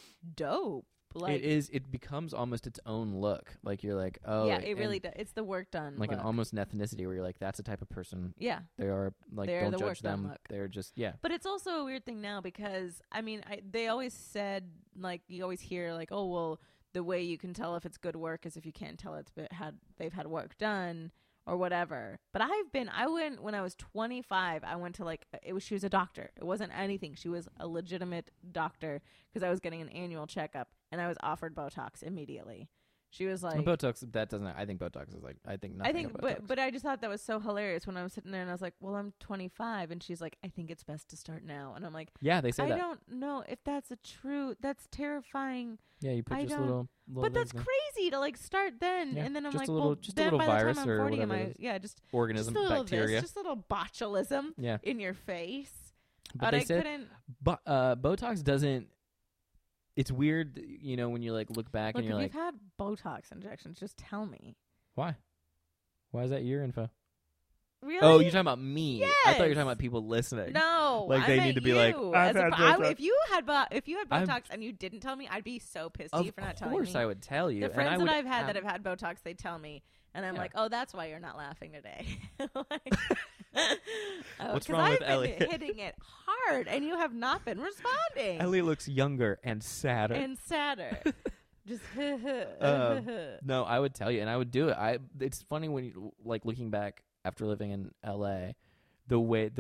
dope. Like It becomes almost its own look. Like you're like, oh yeah, it and really does. It's the work done. like an look. almost an ethnicity where you're like, that's the type of person Yeah. they are. Like, They're don't the judge work done them. look. They're just But But it's also a weird thing now because I mean, they always said like you always hear like, oh well, the way you can tell if it's good work is if you can't tell they've had work done or whatever. But I went when I was 25. I went to she was a doctor. It wasn't anything. She was a legitimate doctor because I was getting an annual checkup and I was offered Botox immediately. She was like, Botox. That doesn't. I think Botox is like. I think nothing. of Botox. but I just thought that was so hilarious when I was sitting there and I was like, well, I'm 25, and she's like, I think it's best to start now, and I'm like, yeah, they say I that. don't know if that's that's terrifying. Yeah, you put I just don't- little. But that's things crazy to like start then, Yeah, and then I'm just like, a little- well, just a then little by the virus time I'm or 40, whatever it is. just organism, a little bacteria. just a little botulism Yeah, in your face. but they I said couldn't Botox doesn't. It's weird, when you like look back look. and If you're you've like, had Botox injections, just tell me. why? Why is that your info? Really? Oh, you're talking about me. I thought you were Yes. talking about people listening. No, Like, I they meant need to be like, you. I've As a had pro- I- Botox. if you had I'm- Botox and you didn't tell me, I'd be so pissed at Of you for not telling me. course, I would tell you. The and friends I that would I've had that have had Botox, they tell me, and I'm Yeah. like, oh, that's why you're not laughing today. What's 'Cause wrong with I've been Elliot? hitting it hard, and you have not been responding. Elliot looks younger and sadder. And sadder. Just No, I would tell you, and I would do it. It's funny when you like looking back after living in LA, the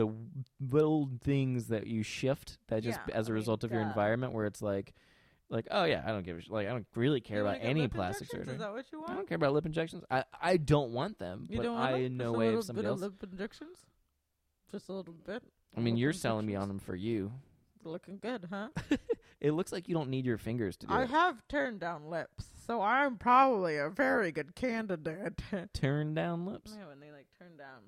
little things that you shift that just Yeah, as a I mean, result of your duh. environment, where it's like, oh yeah, I don't give a like I don't really care You wanna about get any lip plastic injections? surgery. Is that what you I want? don't care about lip injections. I don't want them, You but don't want I them? know Just a way little if somebody bit else. of lip injections? Just a little bit? I mean, lip you're selling me on injections? them for you. Looking good, huh? It looks like you don't need your fingers to do I it. have turned down lips, so I'm probably a very good candidate. Turn down lips. Yeah, when they like turn down.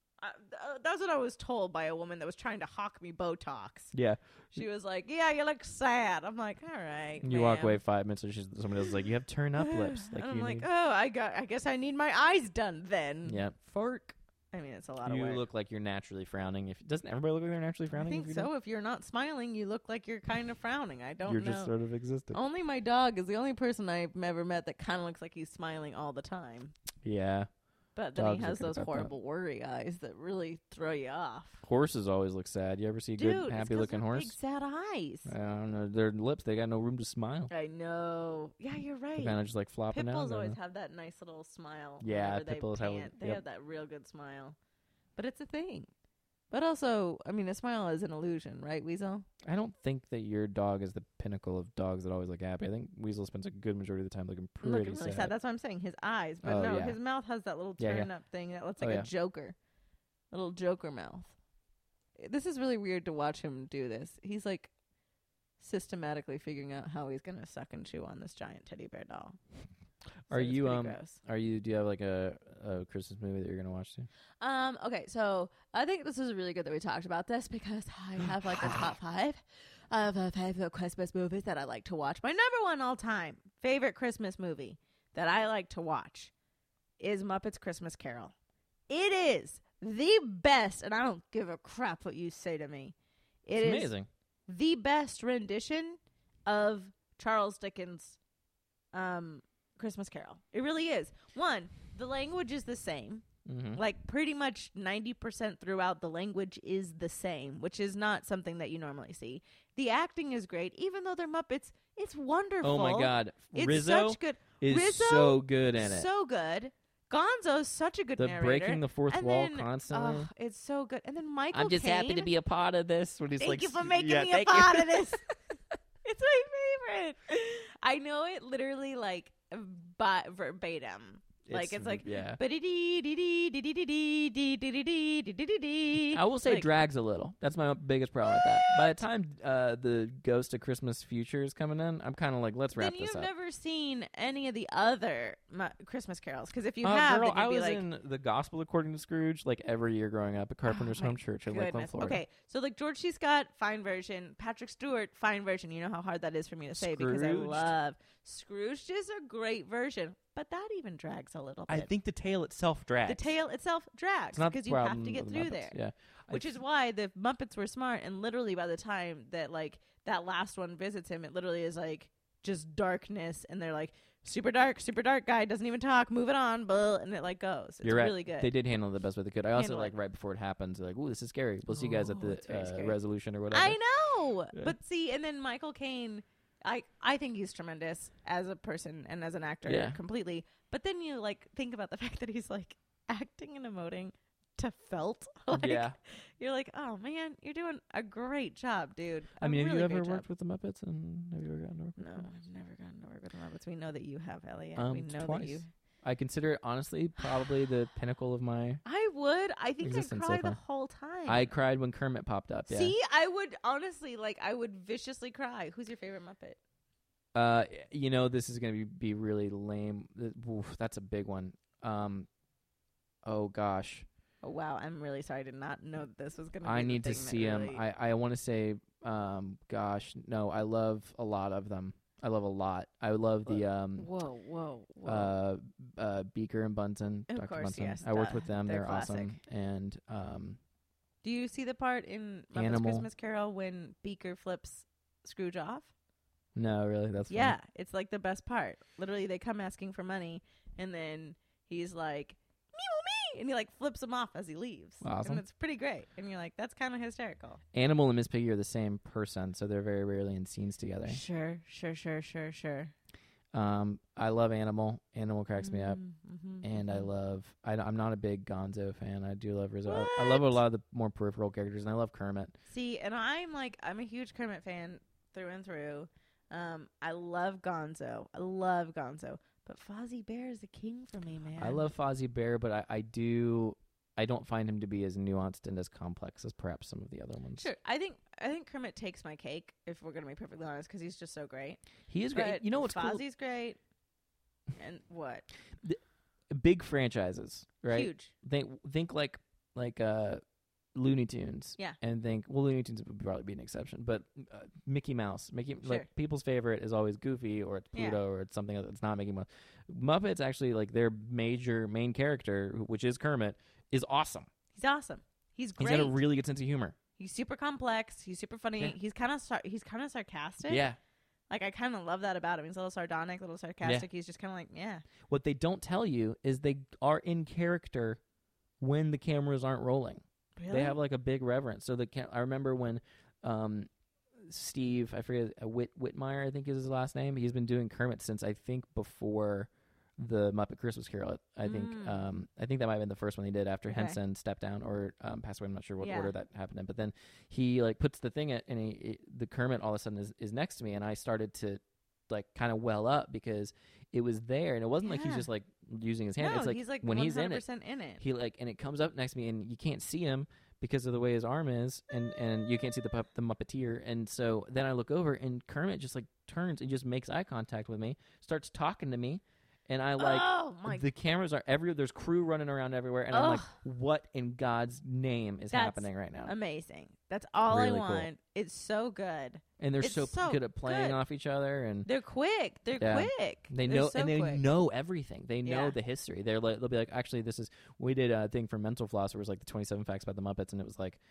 That's what I was told by a woman that was trying to hawk me Botox. Yeah, She was like, "Yeah, you look sad." I'm like, "All right." you walk ma'am." away 5 minutes, and somebody else is like, "You have turn up lips." Like And I'm you like, need- "Oh, I guess I need my eyes done then." yeah. Fork. I mean, it's a lot of You work. look like you're naturally frowning. If doesn't everybody look like they're naturally I frowning? think if you so. If you're not smiling, you look like you're kind of frowning. I don't You're know. just sort of existing. Only my dog is the only person I've ever met that kind of looks like he's smiling all the time. Yeah, But then Dogs he are has good those about that. horrible worry eyes that really throw you off. horses always look sad. You ever see a Dude, good, it's 'cause happy-looking they're horse? big sad eyes. I don't know. Their lips, they got no room to smile. I know. Yeah, you're right. They're kind of just like flopping Pit out. bulls I don't always know. have that nice little smile. Yeah, whenever pit they bulls have a- pant. They yep. have that real good smile. But it's a thing. But also, I mean, a smile is an illusion, right, Weasel? I don't think that your dog is the pinnacle of dogs that always look happy. I think Weasel spends a good majority of the time looking pretty Looking really sad. That's what I'm saying. His eyes. But Oh, no, yeah. his mouth has that little Yeah, turn up thing that looks Oh, like yeah. a Joker. A little Joker mouth. This is really weird to watch him do this. He's like systematically figuring out how he's going to suck and chew on this giant teddy bear doll. Are it's you pretty gross. do you have like a Christmas movie that you're gonna watch too? Okay, so I think this is really good that we talked about this because I have like a top 5 of favorite Christmas movies that I like to watch. My number one all time favorite Christmas movie that I like to watch is Muppets Christmas Carol. It is the best, and I don't give a crap what you say to me. It's It is amazing. the best rendition of Charles Dickens' Christmas Carol. It really is. One, the language is the same. Mm-hmm. Like pretty much 90% throughout, the language is the same, which is not something that you normally see. The acting is great, even though they're Muppets. It's wonderful. Oh my God, It's Rizzo such good. is Rizzo, so good in it. So good. Gonzo's such a good The narrator. breaking the fourth And wall then, constantly. oh, it's so good. And then Michael I'm just happy to Caine. be a part of this. When he's Thank like, you for making yeah, me a thank you. part of this. It's my favorite. I know it literally like verbatim. Like it's like yeah. I I will say drags a little. That's my biggest problem with that. By the time the Ghost of Christmas Future is coming in, I'm kind of like, let's wrap Then this you've up. never seen any of the other Christmas carols, because if you have, girl, then you'd I be was like, in the Gospel According to Scrooge like every year growing up at Carpenter's my Home Church in Lakeland, goodness. Florida. Okay, so like George C. Scott, fine version. Patrick Stewart, fine version. You know how hard that is for me to say because I Scrooged. love Scrooged is a great version, but that even drags a little bit. I think the tale itself drags. the tale itself drags It's not the because you have problem to get of the through Muppets. there. Yeah. Which is why the Muppets were smart, and literally by the time that like that last one visits him, it literally is like just darkness, and they're like super dark guy doesn't even talk, move it on, blah, and it like goes. It's You're right. really good. They did handle it the best way they could. I also Handle like it. right before it happens, they're like, "Ooh, this is scary. We'll see you guys at Oh, it's very the scary. resolution or whatever." I know, Yeah. but see, and then Michael Caine, I think he's tremendous as a person and as an actor, Yeah. completely. But then you like think about the fact that he's like acting and emoting to felt. Like, Yeah. you're like, oh man, you're doing a great job, dude. I mean, have really you ever great worked job. with the Muppets? And have you ever gotten to work with No, them? I've never gotten to work with the Muppets. We know that you have, Elliot. We know twice. that you. I consider it honestly probably the pinnacle of my. I would. I think I'd Existence so cry the far. whole time. I cried when Kermit popped up. Yeah. See, I would honestly I would viciously cry. Who's your favorite Muppet? This is gonna be really lame. Oof, that's a big one. Oh gosh, Oh wow, I'm really sorry. I did not know that this was gonna. I be need the to thing that see him. really- I want to say, gosh, no, I love a lot of them. I love a lot. I love the Whoa. Beaker and Bunsen. Of Dr. course, Bunsen. yes, I worked duh. with them. They're They're awesome. classic. And Do you see the part in Muppets Animal. Christmas Carol when Beaker flips Scrooge off? no, really, that's funny. Yeah, it's like the best part. Literally, they come asking for money, and then he's like, "Me, and he like flips him off as he leaves. Awesome. And it's pretty great. And you're like, that's kind of hysterical. Animal and Miss Piggy are the same person, so they're very rarely in scenes together. Sure. I love Animal. Animal cracks me up. Mm-hmm, And I love. I'm not a big Gonzo fan. I do love Rizzo. What? I love a lot of the more peripheral characters, and I love Kermit. See, and I'm a huge Kermit fan through and through. I love Gonzo. But Fozzie Bear is the king for me, man. I love Fozzie Bear, but I don't find him to be as nuanced and as complex as perhaps some of the other ones. Sure. I think Kermit takes my cake, if we're going to be perfectly honest, because he's just so great. He is great. But You know what's cool? Fozzie's great. And what? Big franchises, right? Huge. Think like Looney Tunes. Yeah. And think, well, Looney Tunes would probably be an exception, but Mickey Mouse. Sure. Like people's favorite is always Goofy, or it's Pluto, or it's something that's not Mickey Mouse. Muppets actually, like, their main character, which is Kermit, is awesome. He's awesome. He's great. He's got a really good sense of humor. He's super complex. He's super funny. Yeah. He's kind of sarcastic. Yeah. Like, I kind of love that about him. He's a little sardonic, a little sarcastic. He's just kind of like, yeah. What they don't tell you is they are in character when the cameras aren't rolling. Really? They have like a big reverence. So I remember when Steve, I forget, Whitmire, I think is his last name. He's been doing Kermit since I think before the Muppet Christmas Carol. I think that might have been the first one he did after Okay. Henson stepped down or passed away. I'm not sure what Yeah. order that happened in. But then he like puts the thing at, and the Kermit all of a sudden is next to me, and I started to like kind of well up because it was there, and it wasn't like he's Yeah. just like using his hand. No, It's like he's like when 100% he's in it. in it. He like, and it comes up next to me, and you can't see him because of the way his arm is, and you can't see the Muppeteer. And so then I look over, and Kermit just like turns and just makes eye contact with me, starts talking to me, and I like oh my! the cameras are everywhere. There's crew running around everywhere, and I'm like, what in God's name is That's happening right now? Amazing. That's all Really I cool. want. It's so good. And they're it's so so good at playing good. off each other, and They're quick. They're Yeah. quick. they They're know, so and they quick. know everything. They know Yeah. the history. They'll be like, actually, we did a thing for Mental Floss where it was like the 27 facts about the Muppets, and it was like,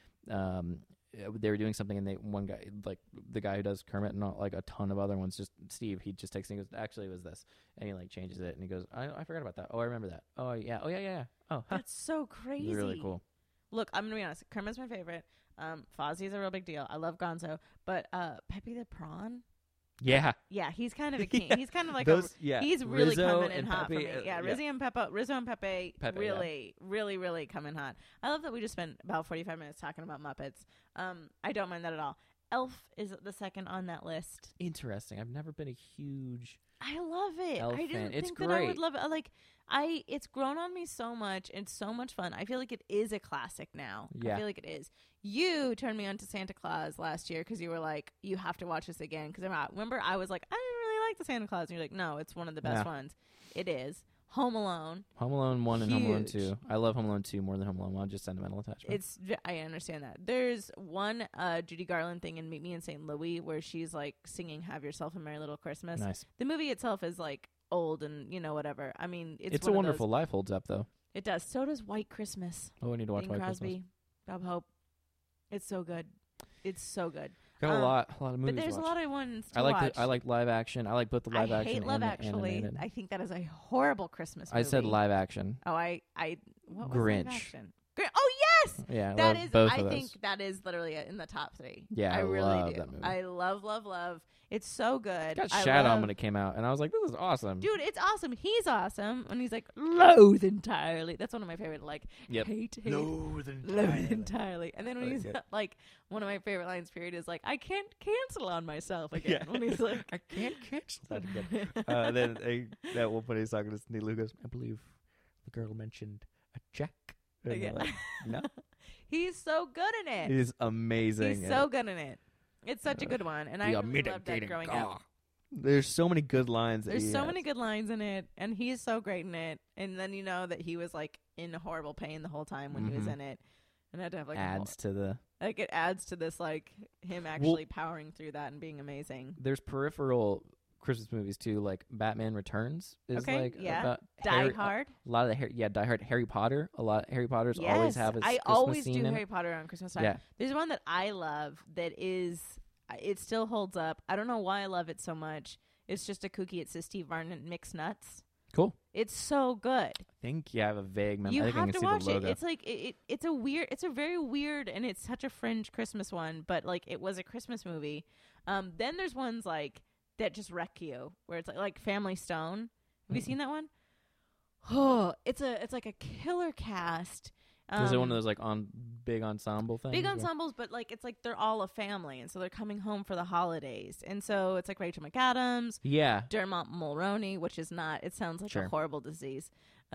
they were doing something, and one guy, like the guy who does Kermit and not like a ton of other ones, just Steve, he just takes it and goes, actually, it was this, and he like changes it, and he goes, I forgot about that. Oh, I remember that. Oh yeah. Oh yeah. Oh, huh. That's so crazy. It's really cool. Look, I'm gonna be honest. Kermit's my favorite. Fozzie's a real big deal. I love Gonzo, but Pepe the Prawn. Yeah. Yeah, he's kind of a king. Yeah. He's kind of like He's really Rizzo coming in and hot Pepe, for me. Yeah, Rizzo and Pepe, Pepe, really, really, really coming hot. I love that we just spent about 45 minutes talking about Muppets. I don't mind that at all. Elf is the second on that list. Interesting. I've never been a huge. I love it. Elf I fan. didn't It's think that I would great. love it. It's grown on me so much. It's so much fun. I feel like it is a classic now. Yeah. I feel like it is. You turned me on to Santa Claus last year because you were like, you have to watch this again. Because remember, I was like, I didn't really like the Santa Claus. And you're like, no, it's one of the best Yeah. ones. It is. Home Alone. Home Alone 1 and Home Alone Huge. 2. I love Home Alone 2 more than Home Alone 1, just sentimental attachment. I understand that. There's one Judy Garland thing in Meet Me in St. Louis where she's like singing "Have Yourself a Merry Little Christmas." Nice. The movie itself is like old and whatever. I mean, It's one a of Wonderful those- Life holds up, though. It does. So does White Christmas. Oh, I need to watch Bing White Crosby, Christmas. Bob Hope. It's so good. It's so good. Got a lot of movies But there's to a watch. lot of ones to I watch. like live action. I like both the live I action hate Love and the Actually. animated. I think that is a horrible Christmas movie. I said live action. Oh, what was Grinch. live action? Oh yes, Yeah, I that love is. both I of those. think that is literally in the top 3. Yeah, I really love do. that movie. I love. It's so good. It got I shat on love- when it came out, and I was like, "This is awesome." Dude, it's awesome. He's awesome, and he's like loathe entirely. That's one of my favorite. Like Yep. hate. Loathe Loathe entirely. And then when Like he's it. like, one of my favorite lines, period, is like, I can't cancel on myself again. Yeah. When he's like, I can't catch that again. Then that one point he's talking to Cindy Lou goes, I believe the girl mentioned a check. And Yeah. they're like, no. he's so good in it. It is amazing. He's so good in it. It's such a good one, and I really loved that growing up. There's so many good lines. There's so many good lines in it, and he's so great in it. And then you know that he was like in horrible pain the whole time when he was Mhm. in it, and had to have like adds to the. like it adds to this like him actually powering through that and being amazing. There's peripheral Christmas movies too. Like Batman Returns is Okay, like yeah. about Die Hard. A lot of the Die Hard. Harry Potter. A lot. Harry Potter's always have a I Christmas always scene do in Harry it. Potter on Christmas time. Yeah. There's one that I love that is, it still holds up. I don't know why I love it so much. It's just a cookie. It says Steve Martin Mixed Nuts. Cool. It's so good. I think I have a vague memory. You I think I have can to see watch the it. logo. It's like it's a very weird, and it's such a fringe Christmas one, but like it was a Christmas movie. Then there's ones like that just wreck you, where it's like Family Stone. Have you seen that one? Oh, it's like a killer cast. Is it one of those like big ensemble things? Big ensembles, but like it's like they're all a family, and so they're coming home for the holidays, and so it's like Rachel McAdams, Yeah. Dermot Mulroney, which is not. It sounds like Sure. a horrible disease.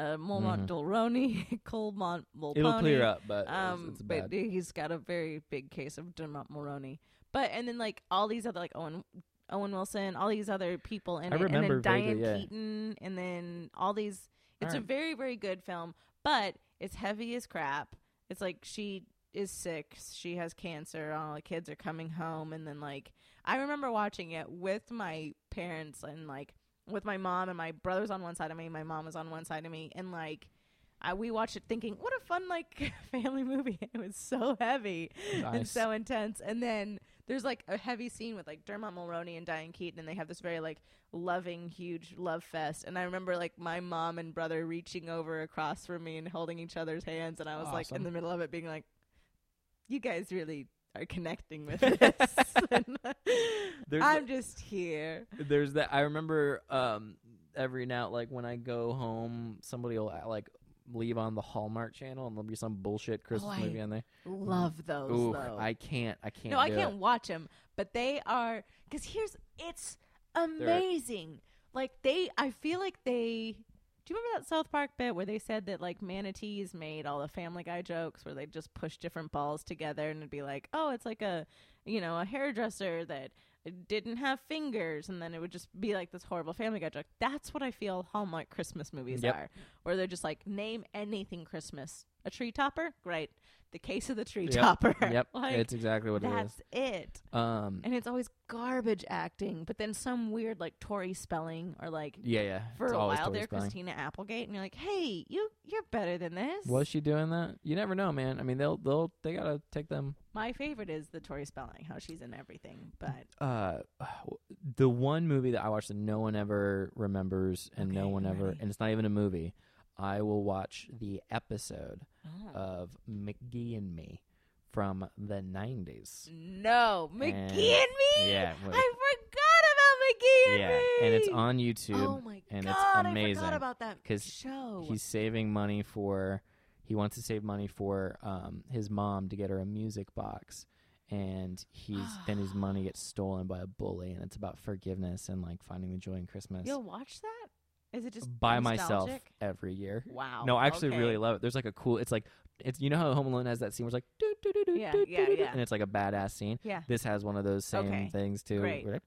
Mulroney, Colmont Mulpony. It'll clear up, but it's but bad. he's got a very big case of Dermot Mulroney. But and then like all these other like Owen Wilson, all these other people in I it, and remember then Diane vaguely, yeah. Keaton, and then all these. It's a Alright. very, very good film, but it's heavy as crap. It's like she is sick, she has cancer, all the kids are coming home, and then like I remember watching it with my parents and like with my mom, and my brother's on one side of me, my mom was on one side of me, and like we watched it thinking, what a fun like family movie. It was so heavy and Nice. so intense, and then there's like a heavy scene with like Dermot Mulroney and Diane Keaton, and they have this very like loving, huge love fest. And I remember like my mom and brother reaching over across from me and holding each other's hands, and I was like in Awesome. the middle of it being like, you guys really are connecting with this. There's I'm just here. There's that. I remember every now, like when I go home, somebody will like leave on the Hallmark Channel, and there'll be some bullshit Christmas I movie on there. Love those Ooh, though. I can't. No, I do can't it. watch them, but they are, because it's amazing. Like I feel like do you remember that South Park bit where they said that like manatees made all the Family Guy jokes where they just push different balls together, and it'd be like, oh, it's like a hairdresser that didn't have fingers, and then it would just be like this horrible Family Guy joke. That's what I feel Hallmark Christmas movies Yep. are, where they're just like, name anything Christmas. A tree topper? Great. The Case of the Tree Yep. Topper. Yep, Like, it's exactly what it is. that's it. And it's always garbage acting, but then some weird like Tori Spelling, or like yeah. for it's a always while Tori there Spelling. Christina Applegate, and you're like, hey, you're better than this. Was she doing that? You never know, man. I mean, they gotta take them. My favorite is the Tori Spelling, how she's in everything. But The one movie that I watched that no one ever remembers, and Okay, no one I'm ever, ready. and it's not even a movie. I will watch the episode oh. of McGee and Me from the 90s. No, McGee and And- Me. Yeah, I forgot about McGee and yeah, Me. and it's on YouTube. Oh my and god, it's I amazing, forgot about that 'cause show. He's saving money for. He wants to save money for his mom to get her a music box, and then his money gets stolen by a bully, and it's about forgiveness and like finding the joy in Christmas. You'll watch that? Is it just By myself nostalgic? every year. Wow. No, I actually okay. really love it. There's like a cool. It's you know how Home Alone has that scene where it's like doo, doo, doo, doo, Yeah, doo, yeah, doo, doo, yeah. and it's like a badass scene. Yeah. This has one of those same Okay, things too. great. We're like,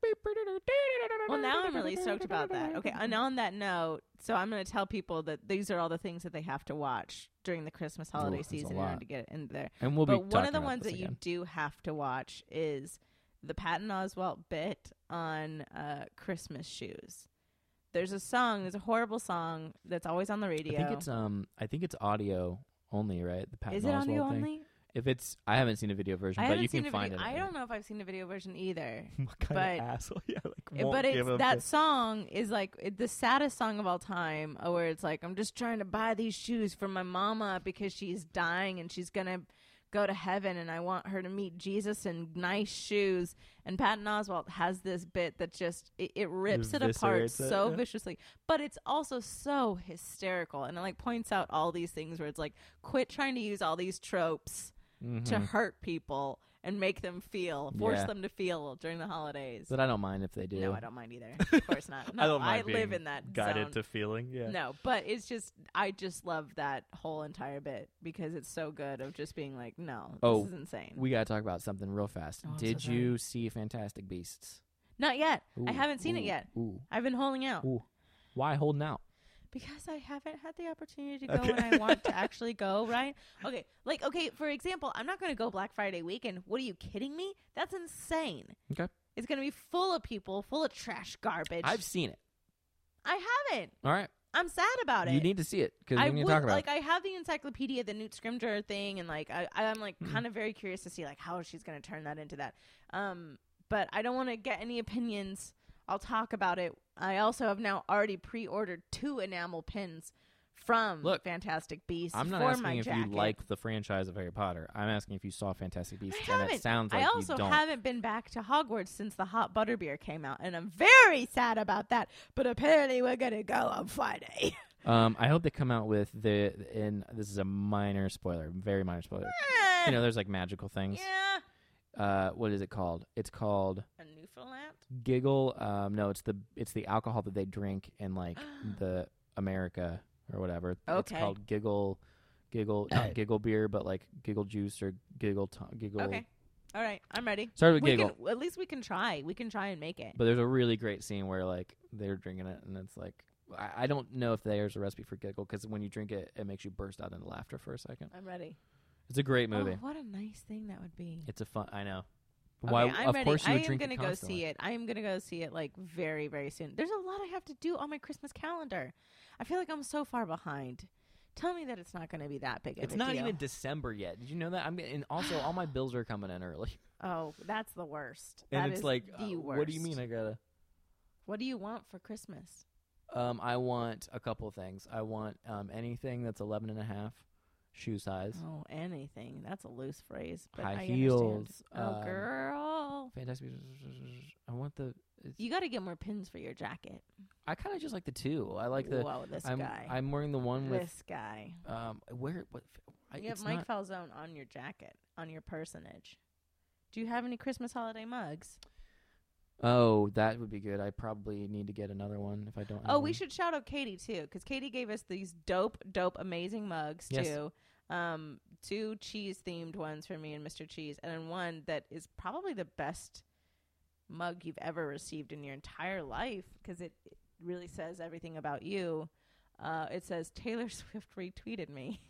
Well, now I'm really stoked about that. Okay, and on that note, so I'm going to tell people that these are all the things that they have to watch during the Christmas holiday that's a season in order lot. to get it in there. And we'll be But one of talking the about ones this that you again. do have to watch is the Patton Oswalt bit on Christmas shoes. There's a horrible song that's always on the radio. I think it's audio only, right? The Patton Is it audio Oswalt thing. only? If it's, I haven't seen a video version, I but haven't you seen can a find video. it. I don't know if I've seen a video version either. What kind but- of asshole? Yeah, like won't But give it's him that the- song is like the saddest song of all time, where it's like, I'm just trying to buy these shoes for my mama because she's dying and she's gonna go to heaven, and I want her to meet Jesus in nice shoes. And Patton Oswalt has this bit that just it rips it apart Eviscerates it, so yeah. viciously, but it's also so hysterical, and it like points out all these things where it's like, quit trying to use all these tropes to Mhm. hurt people and make them force Yeah. them to feel during the holidays. But I don't mind if they do. No, I don't mind either. Of course not. No, I don't mind live being in that guided zone. to feeling. Yeah. No, but it's just, I just love that whole entire bit because it's so good of just being like, no, Oh, this is insane. We gotta talk about something real fast. Oh, I'm so Did sorry. you see Fantastic Beasts? Not yet. I Ooh, haven't seen it ooh, yet. Ooh, I've been holding out ooh. Why holding out? because I haven't had the opportunity to go when I want to actually go, right? Okay, for example, I'm not going to go Black Friday weekend. What are you kidding me? That's insane. Okay. It's going to be full of people, full of trash garbage. I've seen it. I haven't. All right. I'm sad about it. You need to see it because I we need to would, talk about like, it. I have the encyclopedia, the Newt Scrimgeour thing, and like I'm like kind of very curious to see like how she's going to turn that into that. But I don't want to get any opinions. I'll talk about it. I also have now already pre-ordered 2 enamel pins from Look, Fantastic Beasts. I'm not for asking my if jacket. you like the franchise of Harry Potter. I'm asking if you saw Fantastic Beasts, I and haven't. it sounds like I also you don't. haven't been back to Hogwarts since the hot butterbeer came out, and I'm very sad about that. But apparently, we're gonna go on Friday. I hope they come out with and this is a minor spoiler, very minor spoiler. You know, there's like magical things. Yeah. What is it called? It's called A Newfoundland. Giggle. No, it's the alcohol that they drink in like the America or whatever. It's Okay. called Giggle, not Giggle beer, but like Giggle juice or Giggle. Okay. All right. I'm ready. Started with We Giggle. can, at least we can try. We can try and make it. But there's a really great scene where like they're drinking it, and it's like I don't know if there's a recipe for Giggle because when you drink it, it makes you burst out into laughter for a second. I'm ready. It's a great movie. Oh, what a nice thing that would be. It's a fun. I know. Okay, Why? I'm Of ready. course, you I would am drink gonna it go constantly. see it. I am gonna go see it like very, very soon. There's a lot I have to do on my Christmas calendar. I feel like I'm so far behind. Tell me that it's not going to be that big of It's a not deal. even December yet. Did you know that? And also, all my bills are coming in early. Oh, that's the worst. And That it's is like, the worst. what do you mean? I gotta. What do you want for Christmas? I want a couple of things. I want anything that's 11 and a half shoe size. Oh, anything. That's a loose phrase, but High I heels, understand. Oh, girl. Fantastic. I want the. You got to get more pins for your jacket. I kind of just like the 2. I like the. Whoa, this I'm guy. I'm wearing the one with. This guy. Where what? You have it's Mike not, Falzone on your jacket, on your personage. Do you have any Christmas holiday mugs? Oh, that would be good. I probably need to get another one if I don't. Oh, have we one. should shout out Katie too, because Katie gave us these dope, amazing mugs Yes. too. 2 cheese themed ones for me and Mr. Cheese, and then one that is probably the best mug you've ever received in your entire life, because it really says everything about you. It says Taylor Swift retweeted me.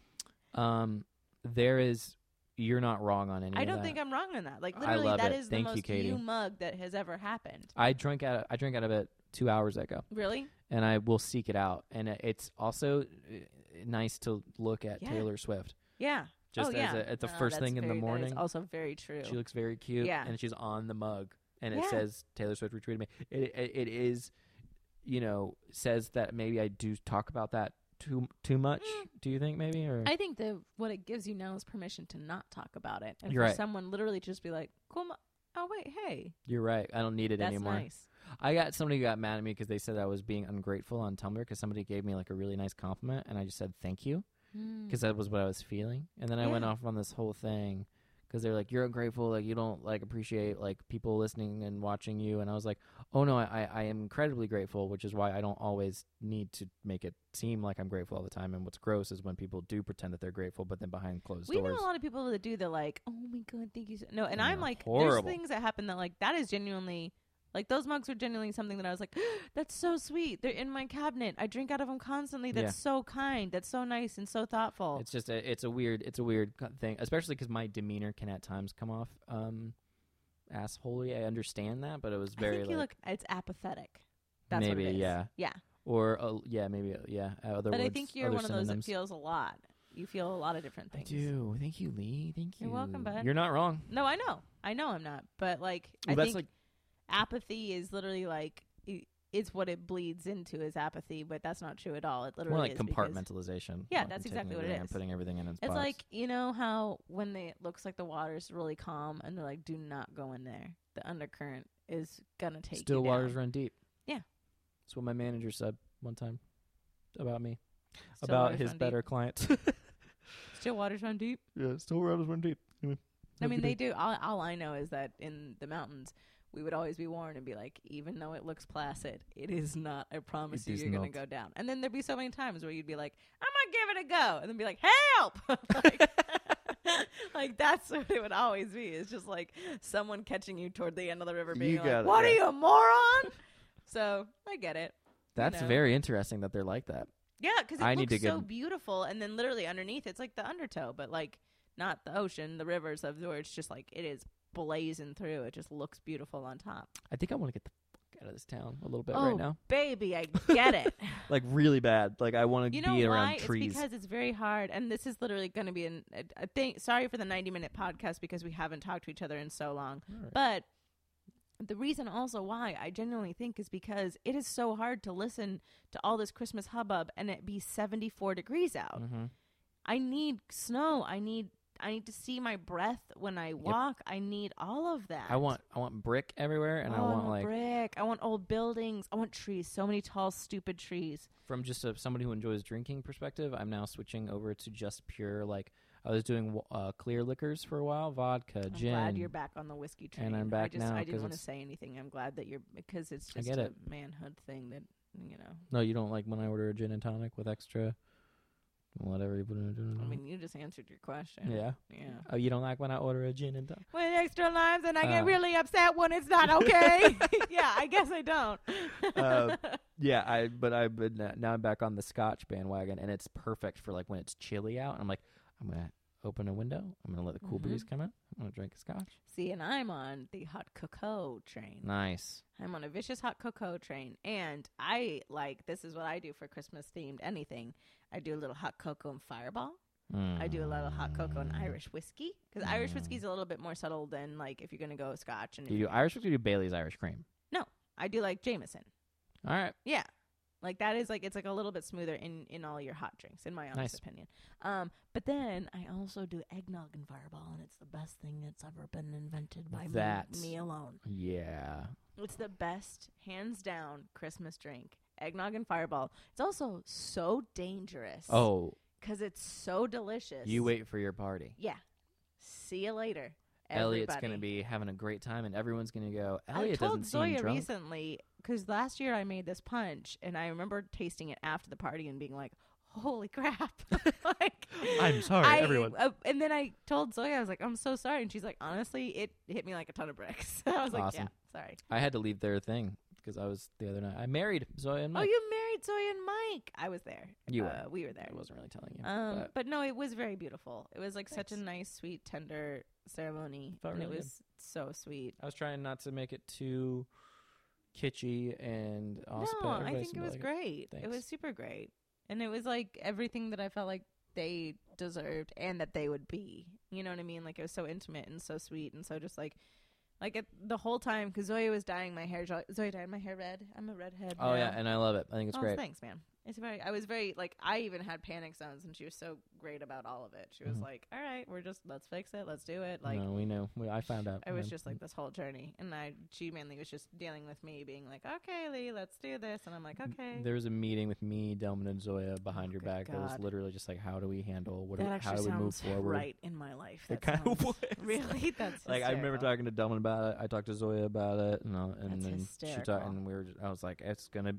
There is. You're not wrong on any. I of don't that. think I'm wrong on that. Like I literally, love that it. is Thank the you, most Katie. you mug that has ever happened. I drank out of it 2 hours ago, Really? and I will seek it out. And it's also nice to look at Yeah. Taylor Swift. Yeah. Just oh, yeah. at the No, first that's thing in the very- morning. That is also very true. She looks very cute, Yeah. and she's on the mug, and it Yeah. says Taylor Swift retweeted me. It is, says that maybe I do talk about that too much. Do you think maybe or I think what it gives you now is permission to not talk about it, and You're for right. someone literally just be like, "Cool, oh wait, hey, you're right? I don't need it that's anymore. nice." I got somebody who got mad at me because they said I was being ungrateful on Tumblr because somebody gave me like a really nice compliment, and I just said thank you because that was what I was feeling, and then I went Yeah. off on this whole thing. Because they're like, you're ungrateful, like you don't like appreciate like people listening and watching you, and I was like, oh no, I am incredibly grateful, which is why I don't always need to make it seem like I'm grateful all the time. And what's gross is when people do pretend that they're grateful, but then behind closed We doors. know a lot of people that do the like, "Oh my god, thank you." No, and Yeah, I'm like, horrible. there's things that happen that like that is genuinely. Like, those mugs are genuinely something that I was like, that's so sweet. They're in my cabinet. I drink out of them constantly. That's so kind. That's so nice and so thoughtful. It's just it's a weird thing, especially because my demeanor can at times come off assholey. I understand that, but it was very I think you like look, it's apathetic. That's maybe what it is. yeah, Yeah. or maybe yeah. Other But words, I think you're other one of those that synonyms. feels a lot. You feel a lot of different I things. do. Thank you, Lee. Thank you. You're welcome, bud. You're not wrong. No, I know. I know I'm not. But, like, Well, I that's think like apathy is literally, like, it's what it bleeds into is apathy, but that's not true at all. It literally more like is because- compartmentalization. Yeah, Like, that's taking exactly what it everything and is. putting everything in its It's box. like, you know how when it looks like the water's really calm and they're like, do not go in there. The undercurrent is going to take still you down. waters run deep. Yeah. That's what my manager said one time about me. Still about waters his run better clients. deep. Still waters run deep. Yeah, still waters run deep. Anyway, I mean, they do. All I know is that in the mountains, we would always be warned and be like, even though it looks placid, it is not. I promise It you, is you're going not. to go down. And then there'd be so many times where you'd be like, I'm going to give it a go. And then be like, help! like, that's what it would always be. It's just like someone catching you toward the end of the river being You like, got it, what yeah. are you, a moron? So, I get it. That's know. very interesting that they're like that. Yeah, because I it need looks to so get- beautiful, and then literally underneath, it's like the undertow, but like not the ocean, the rivers of where it's just like it is blazing through. It just looks beautiful on top. I think I want to get the fuck out of this town a little bit Oh, right now. baby, I get it. Like really bad. Like I want to You know be why? around trees. It's because it's very hard, and this is literally going to be a thing. Sorry for the 90-minute podcast because we haven't talked to each other in so long. All right. But the reason also why I genuinely think is because it is so hard to listen to all this Christmas hubbub and it be 74 degrees out. Mm-hmm. I need snow. I need to see my breath when I walk. I need all of that. I want brick everywhere, and I want like brick. I want old buildings. I want trees. So many tall, stupid trees. from just somebody who enjoys drinking perspective. I'm now switching over to just pure like I was doing clear liquors for a while, vodka, I'm gin. glad you're back on the whiskey train. And I'm back now I didn't 'cause want to it's- say anything. I'm glad that you're because it's I just get a it. manhood thing that No, you don't like when I order a gin and tonic with extra whatever you put in a gin and I tonic. mean, you just answered your question. Yeah. Yeah. Oh, you don't like when I order a gin and tonic? With extra limes, and I get Uh. really upset when it's not okay. Yeah, I guess I don't. Yeah, but now I'm back on the Scotch bandwagon, and it's perfect for like when it's chilly out. I'm like, I'm gonna open a window. I'm gonna let the cool Mhm. breeze come in. I'm gonna drink a Scotch. See, and I'm on the hot cocoa train. Nice. I'm on a vicious hot cocoa train, and this is what I do for Christmas themed anything. I do a little hot cocoa and Fireball. I do a lot of hot cocoa and Irish whiskey because Irish whiskey is a little bit more subtle than like if you're gonna go Scotch. And Do you do Irish whiskey or do you do Bailey's Irish cream? I do like Jameson. All right. Yeah. Like that is like it's like a little bit smoother in all your hot drinks, in my honest Nice. opinion. But then I also do eggnog and Fireball, and it's the best thing that's ever been invented by me alone. Yeah. It's the best, hands down, Christmas drink. Eggnog and Fireball. It's also so dangerous. Oh, because it's so delicious. you wait for your party. Yeah. See you later. Elliot's everybody. going to be having a great time, and everyone's going to go, I Elliot told doesn't seem Zoya drunk. recently because last year I made this punch, and I remember tasting it after the party and being like, "Holy crap!" Like, I'm sorry, everyone. And then I told Zoya, I was like, "I'm so sorry," and she's like, "Honestly, it hit me like a ton of bricks." I was like, Awesome. "Yeah, sorry." I had to leave their thing because I was the other night. I married Zoya and Oh, Mike. you married Zoya and Mike. I was there. You were. We were there. I wasn't really telling you. But no, it was very beautiful. It was like such a Thanks. nice, sweet, tender ceremony, Felt and really it was so sweet. I was trying not to make it too kitschy and awesome. No, I think it was great. It was Thanks. super great, and it was like everything that I felt like they deserved and that they would be. You know what I mean? Like it was so intimate and so sweet and so just like the whole time because Zoya was dyeing my hair. Zoya dyed my hair red. I'm a redhead. Oh now. yeah, and I love it. I think it's Oh, great. thanks, man. It's very. I was very like. I even had panic zones, and she was so great about all of it. She was Mhm. like, "All right, let's fix it. Let's do it." Like No, we know. I found out. it was just like this whole journey, and she mainly was just dealing with me, being like, "Okay, Lee, let's do this," and I'm like, "Okay." There was a meeting with me, Delman, and Zoya behind your good back. That was God. literally just like, how do we handle That how actually do we move sounds forward? right in my life. It That kind of sounds- was. really. That's Like I remember hysterical. talking to Delman about it. I talked to Zoya about it, and That's then she hysterical. talked, and I was like, it's gonna.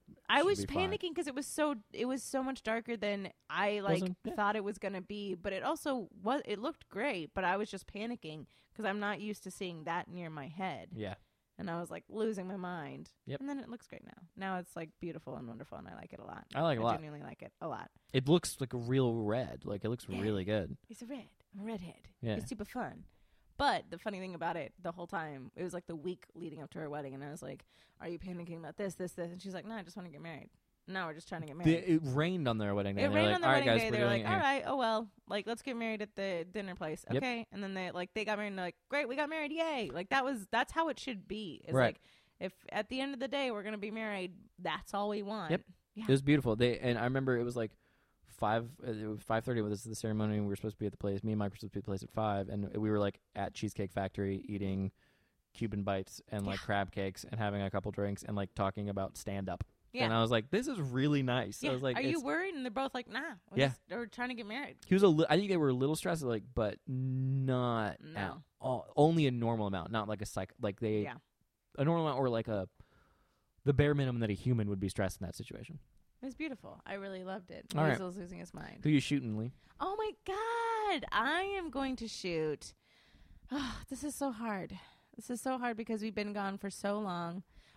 I should was be fine. panicking because it was so much darker than I Wasn't- yeah. thought it was gonna be, but it also was. It looked great, but I was just panicking because I'm not used to seeing that near my head, Yeah. and I was like losing my mind. Yep. And then it looks great now. Now it's like beautiful and wonderful, and I like it a lot. I like it a lot. Genuinely like it a lot. It looks like a real red. Like it looks Yeah. really good. It's a red. I'm a redhead. Yeah. It's super fun. But the funny thing about it, the whole time, it was like the week leading up to her wedding, and I was like, "Are you panicking about this, this, this?" And she's like, "No, I just want to get married. No, we're just trying to get married." It rained on their wedding day. It and they're rained like, on the all right, wedding guys, day. we're They were doing like, it "All here." right, oh well, like let's get married at the dinner place, Yep. okay?" And then they got married, and they're like, "Great, we got married, yay!" Like that's how it should be. It's Right. like if at the end of the day we're gonna be married, that's all we want. Yep. Yeah. It was beautiful. And I remember it was like 5:30 was the ceremony. We were supposed to be at the place. Me and Mike were supposed to be at the place at 5, and we were like at Cheesecake Factory eating Cuban bites and like crab cakes and having a couple drinks and like talking about stand up. Yeah. And I was like, this is really nice. Yeah. I was like, "Are you it's- worried?" And they're both like, "Nah, Yeah. we're trying to get married." he was I think they were a little stressed, like, but not No. at all, only a normal amount, not like Yeah. a normal amount or like the bare minimum that a human would be stressed in that situation. It was beautiful. I really loved it. All right. Weasel's losing his mind. Who you shooting, Lee? Oh my God. I am going to shoot. Oh, this is so hard. This is so hard because we've been gone for so long.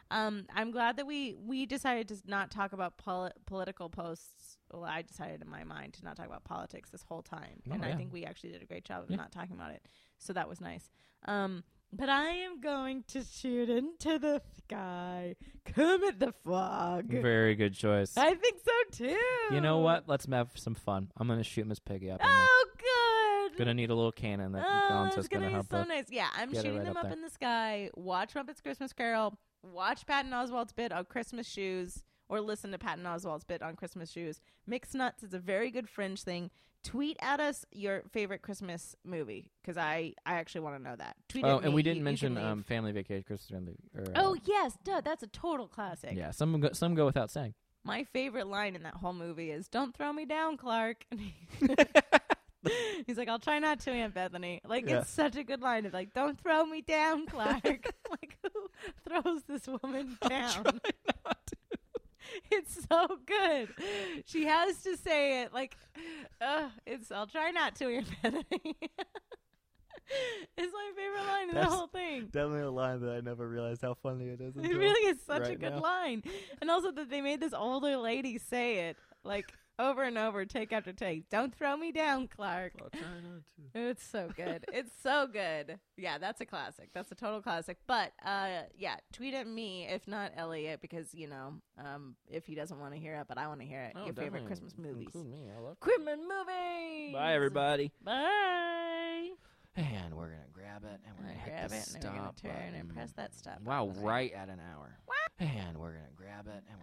I'm glad that we decided to not talk about political posts. Well, I decided in my mind to not talk about politics this whole time, Oh, and yeah. I think we actually did a great job of Yeah. not talking about it. So that was nice. But I am going to shoot into the sky. Kermit the Frog. Very good choice. I think so too. You know what? Let's have some fun. I'm gonna shoot Miss Piggy up. In there. Oh, good. Gonna need a little cannon that Oh, Gonzo's it's gonna gonna be help so with. nice. Yeah, I'm Get it shooting right them up up there. in the sky. Watch Muppets Christmas Carol. Watch Patton Oswalt's bit on Christmas shoes, or listen to Patton Oswalt's bit on Christmas shoes. Mixed Nuts is a very good Fringe thing. Tweet at us your favorite Christmas movie, because I actually want to know that. Tweet Oh, at and me. we didn't You mention can leave. Family Vacation, Christmas Family. Oh yes, duh, that's a total classic. Yeah, some go without saying. My favorite line in that whole movie is "Don't throw me down, Clark." He's like, "I'll try not to, Aunt Bethany." Like, Yeah. it's such a good line. It's like, "Don't throw me down, Clark." Like, who throws this woman down? It's so good. She has to say it like, it's, "I'll try not to, Aunt Bethany." It's my favorite line in the That's whole thing. Definitely a line that I never realized how funny it is. It really is such a right good now. line. And also that they made this older lady say it, like, over and over, take after take. "Don't throw me down, Clark." I'll try not to. It's so good. It's so good. Yeah, that's a classic. That's a total classic. But, yeah, tweet at me, if not Elliot, because, if he doesn't want to hear it, but I want to hear it. Your favorite Christmas movies. Include me. I love. Christmas movies! Bye, everybody. Bye! And we're gonna grab it, and we're gonna hit Grab the it, and then we're going stop to turn and button. press that stop Wow, button. right at an hour. And we're gonna grab it, and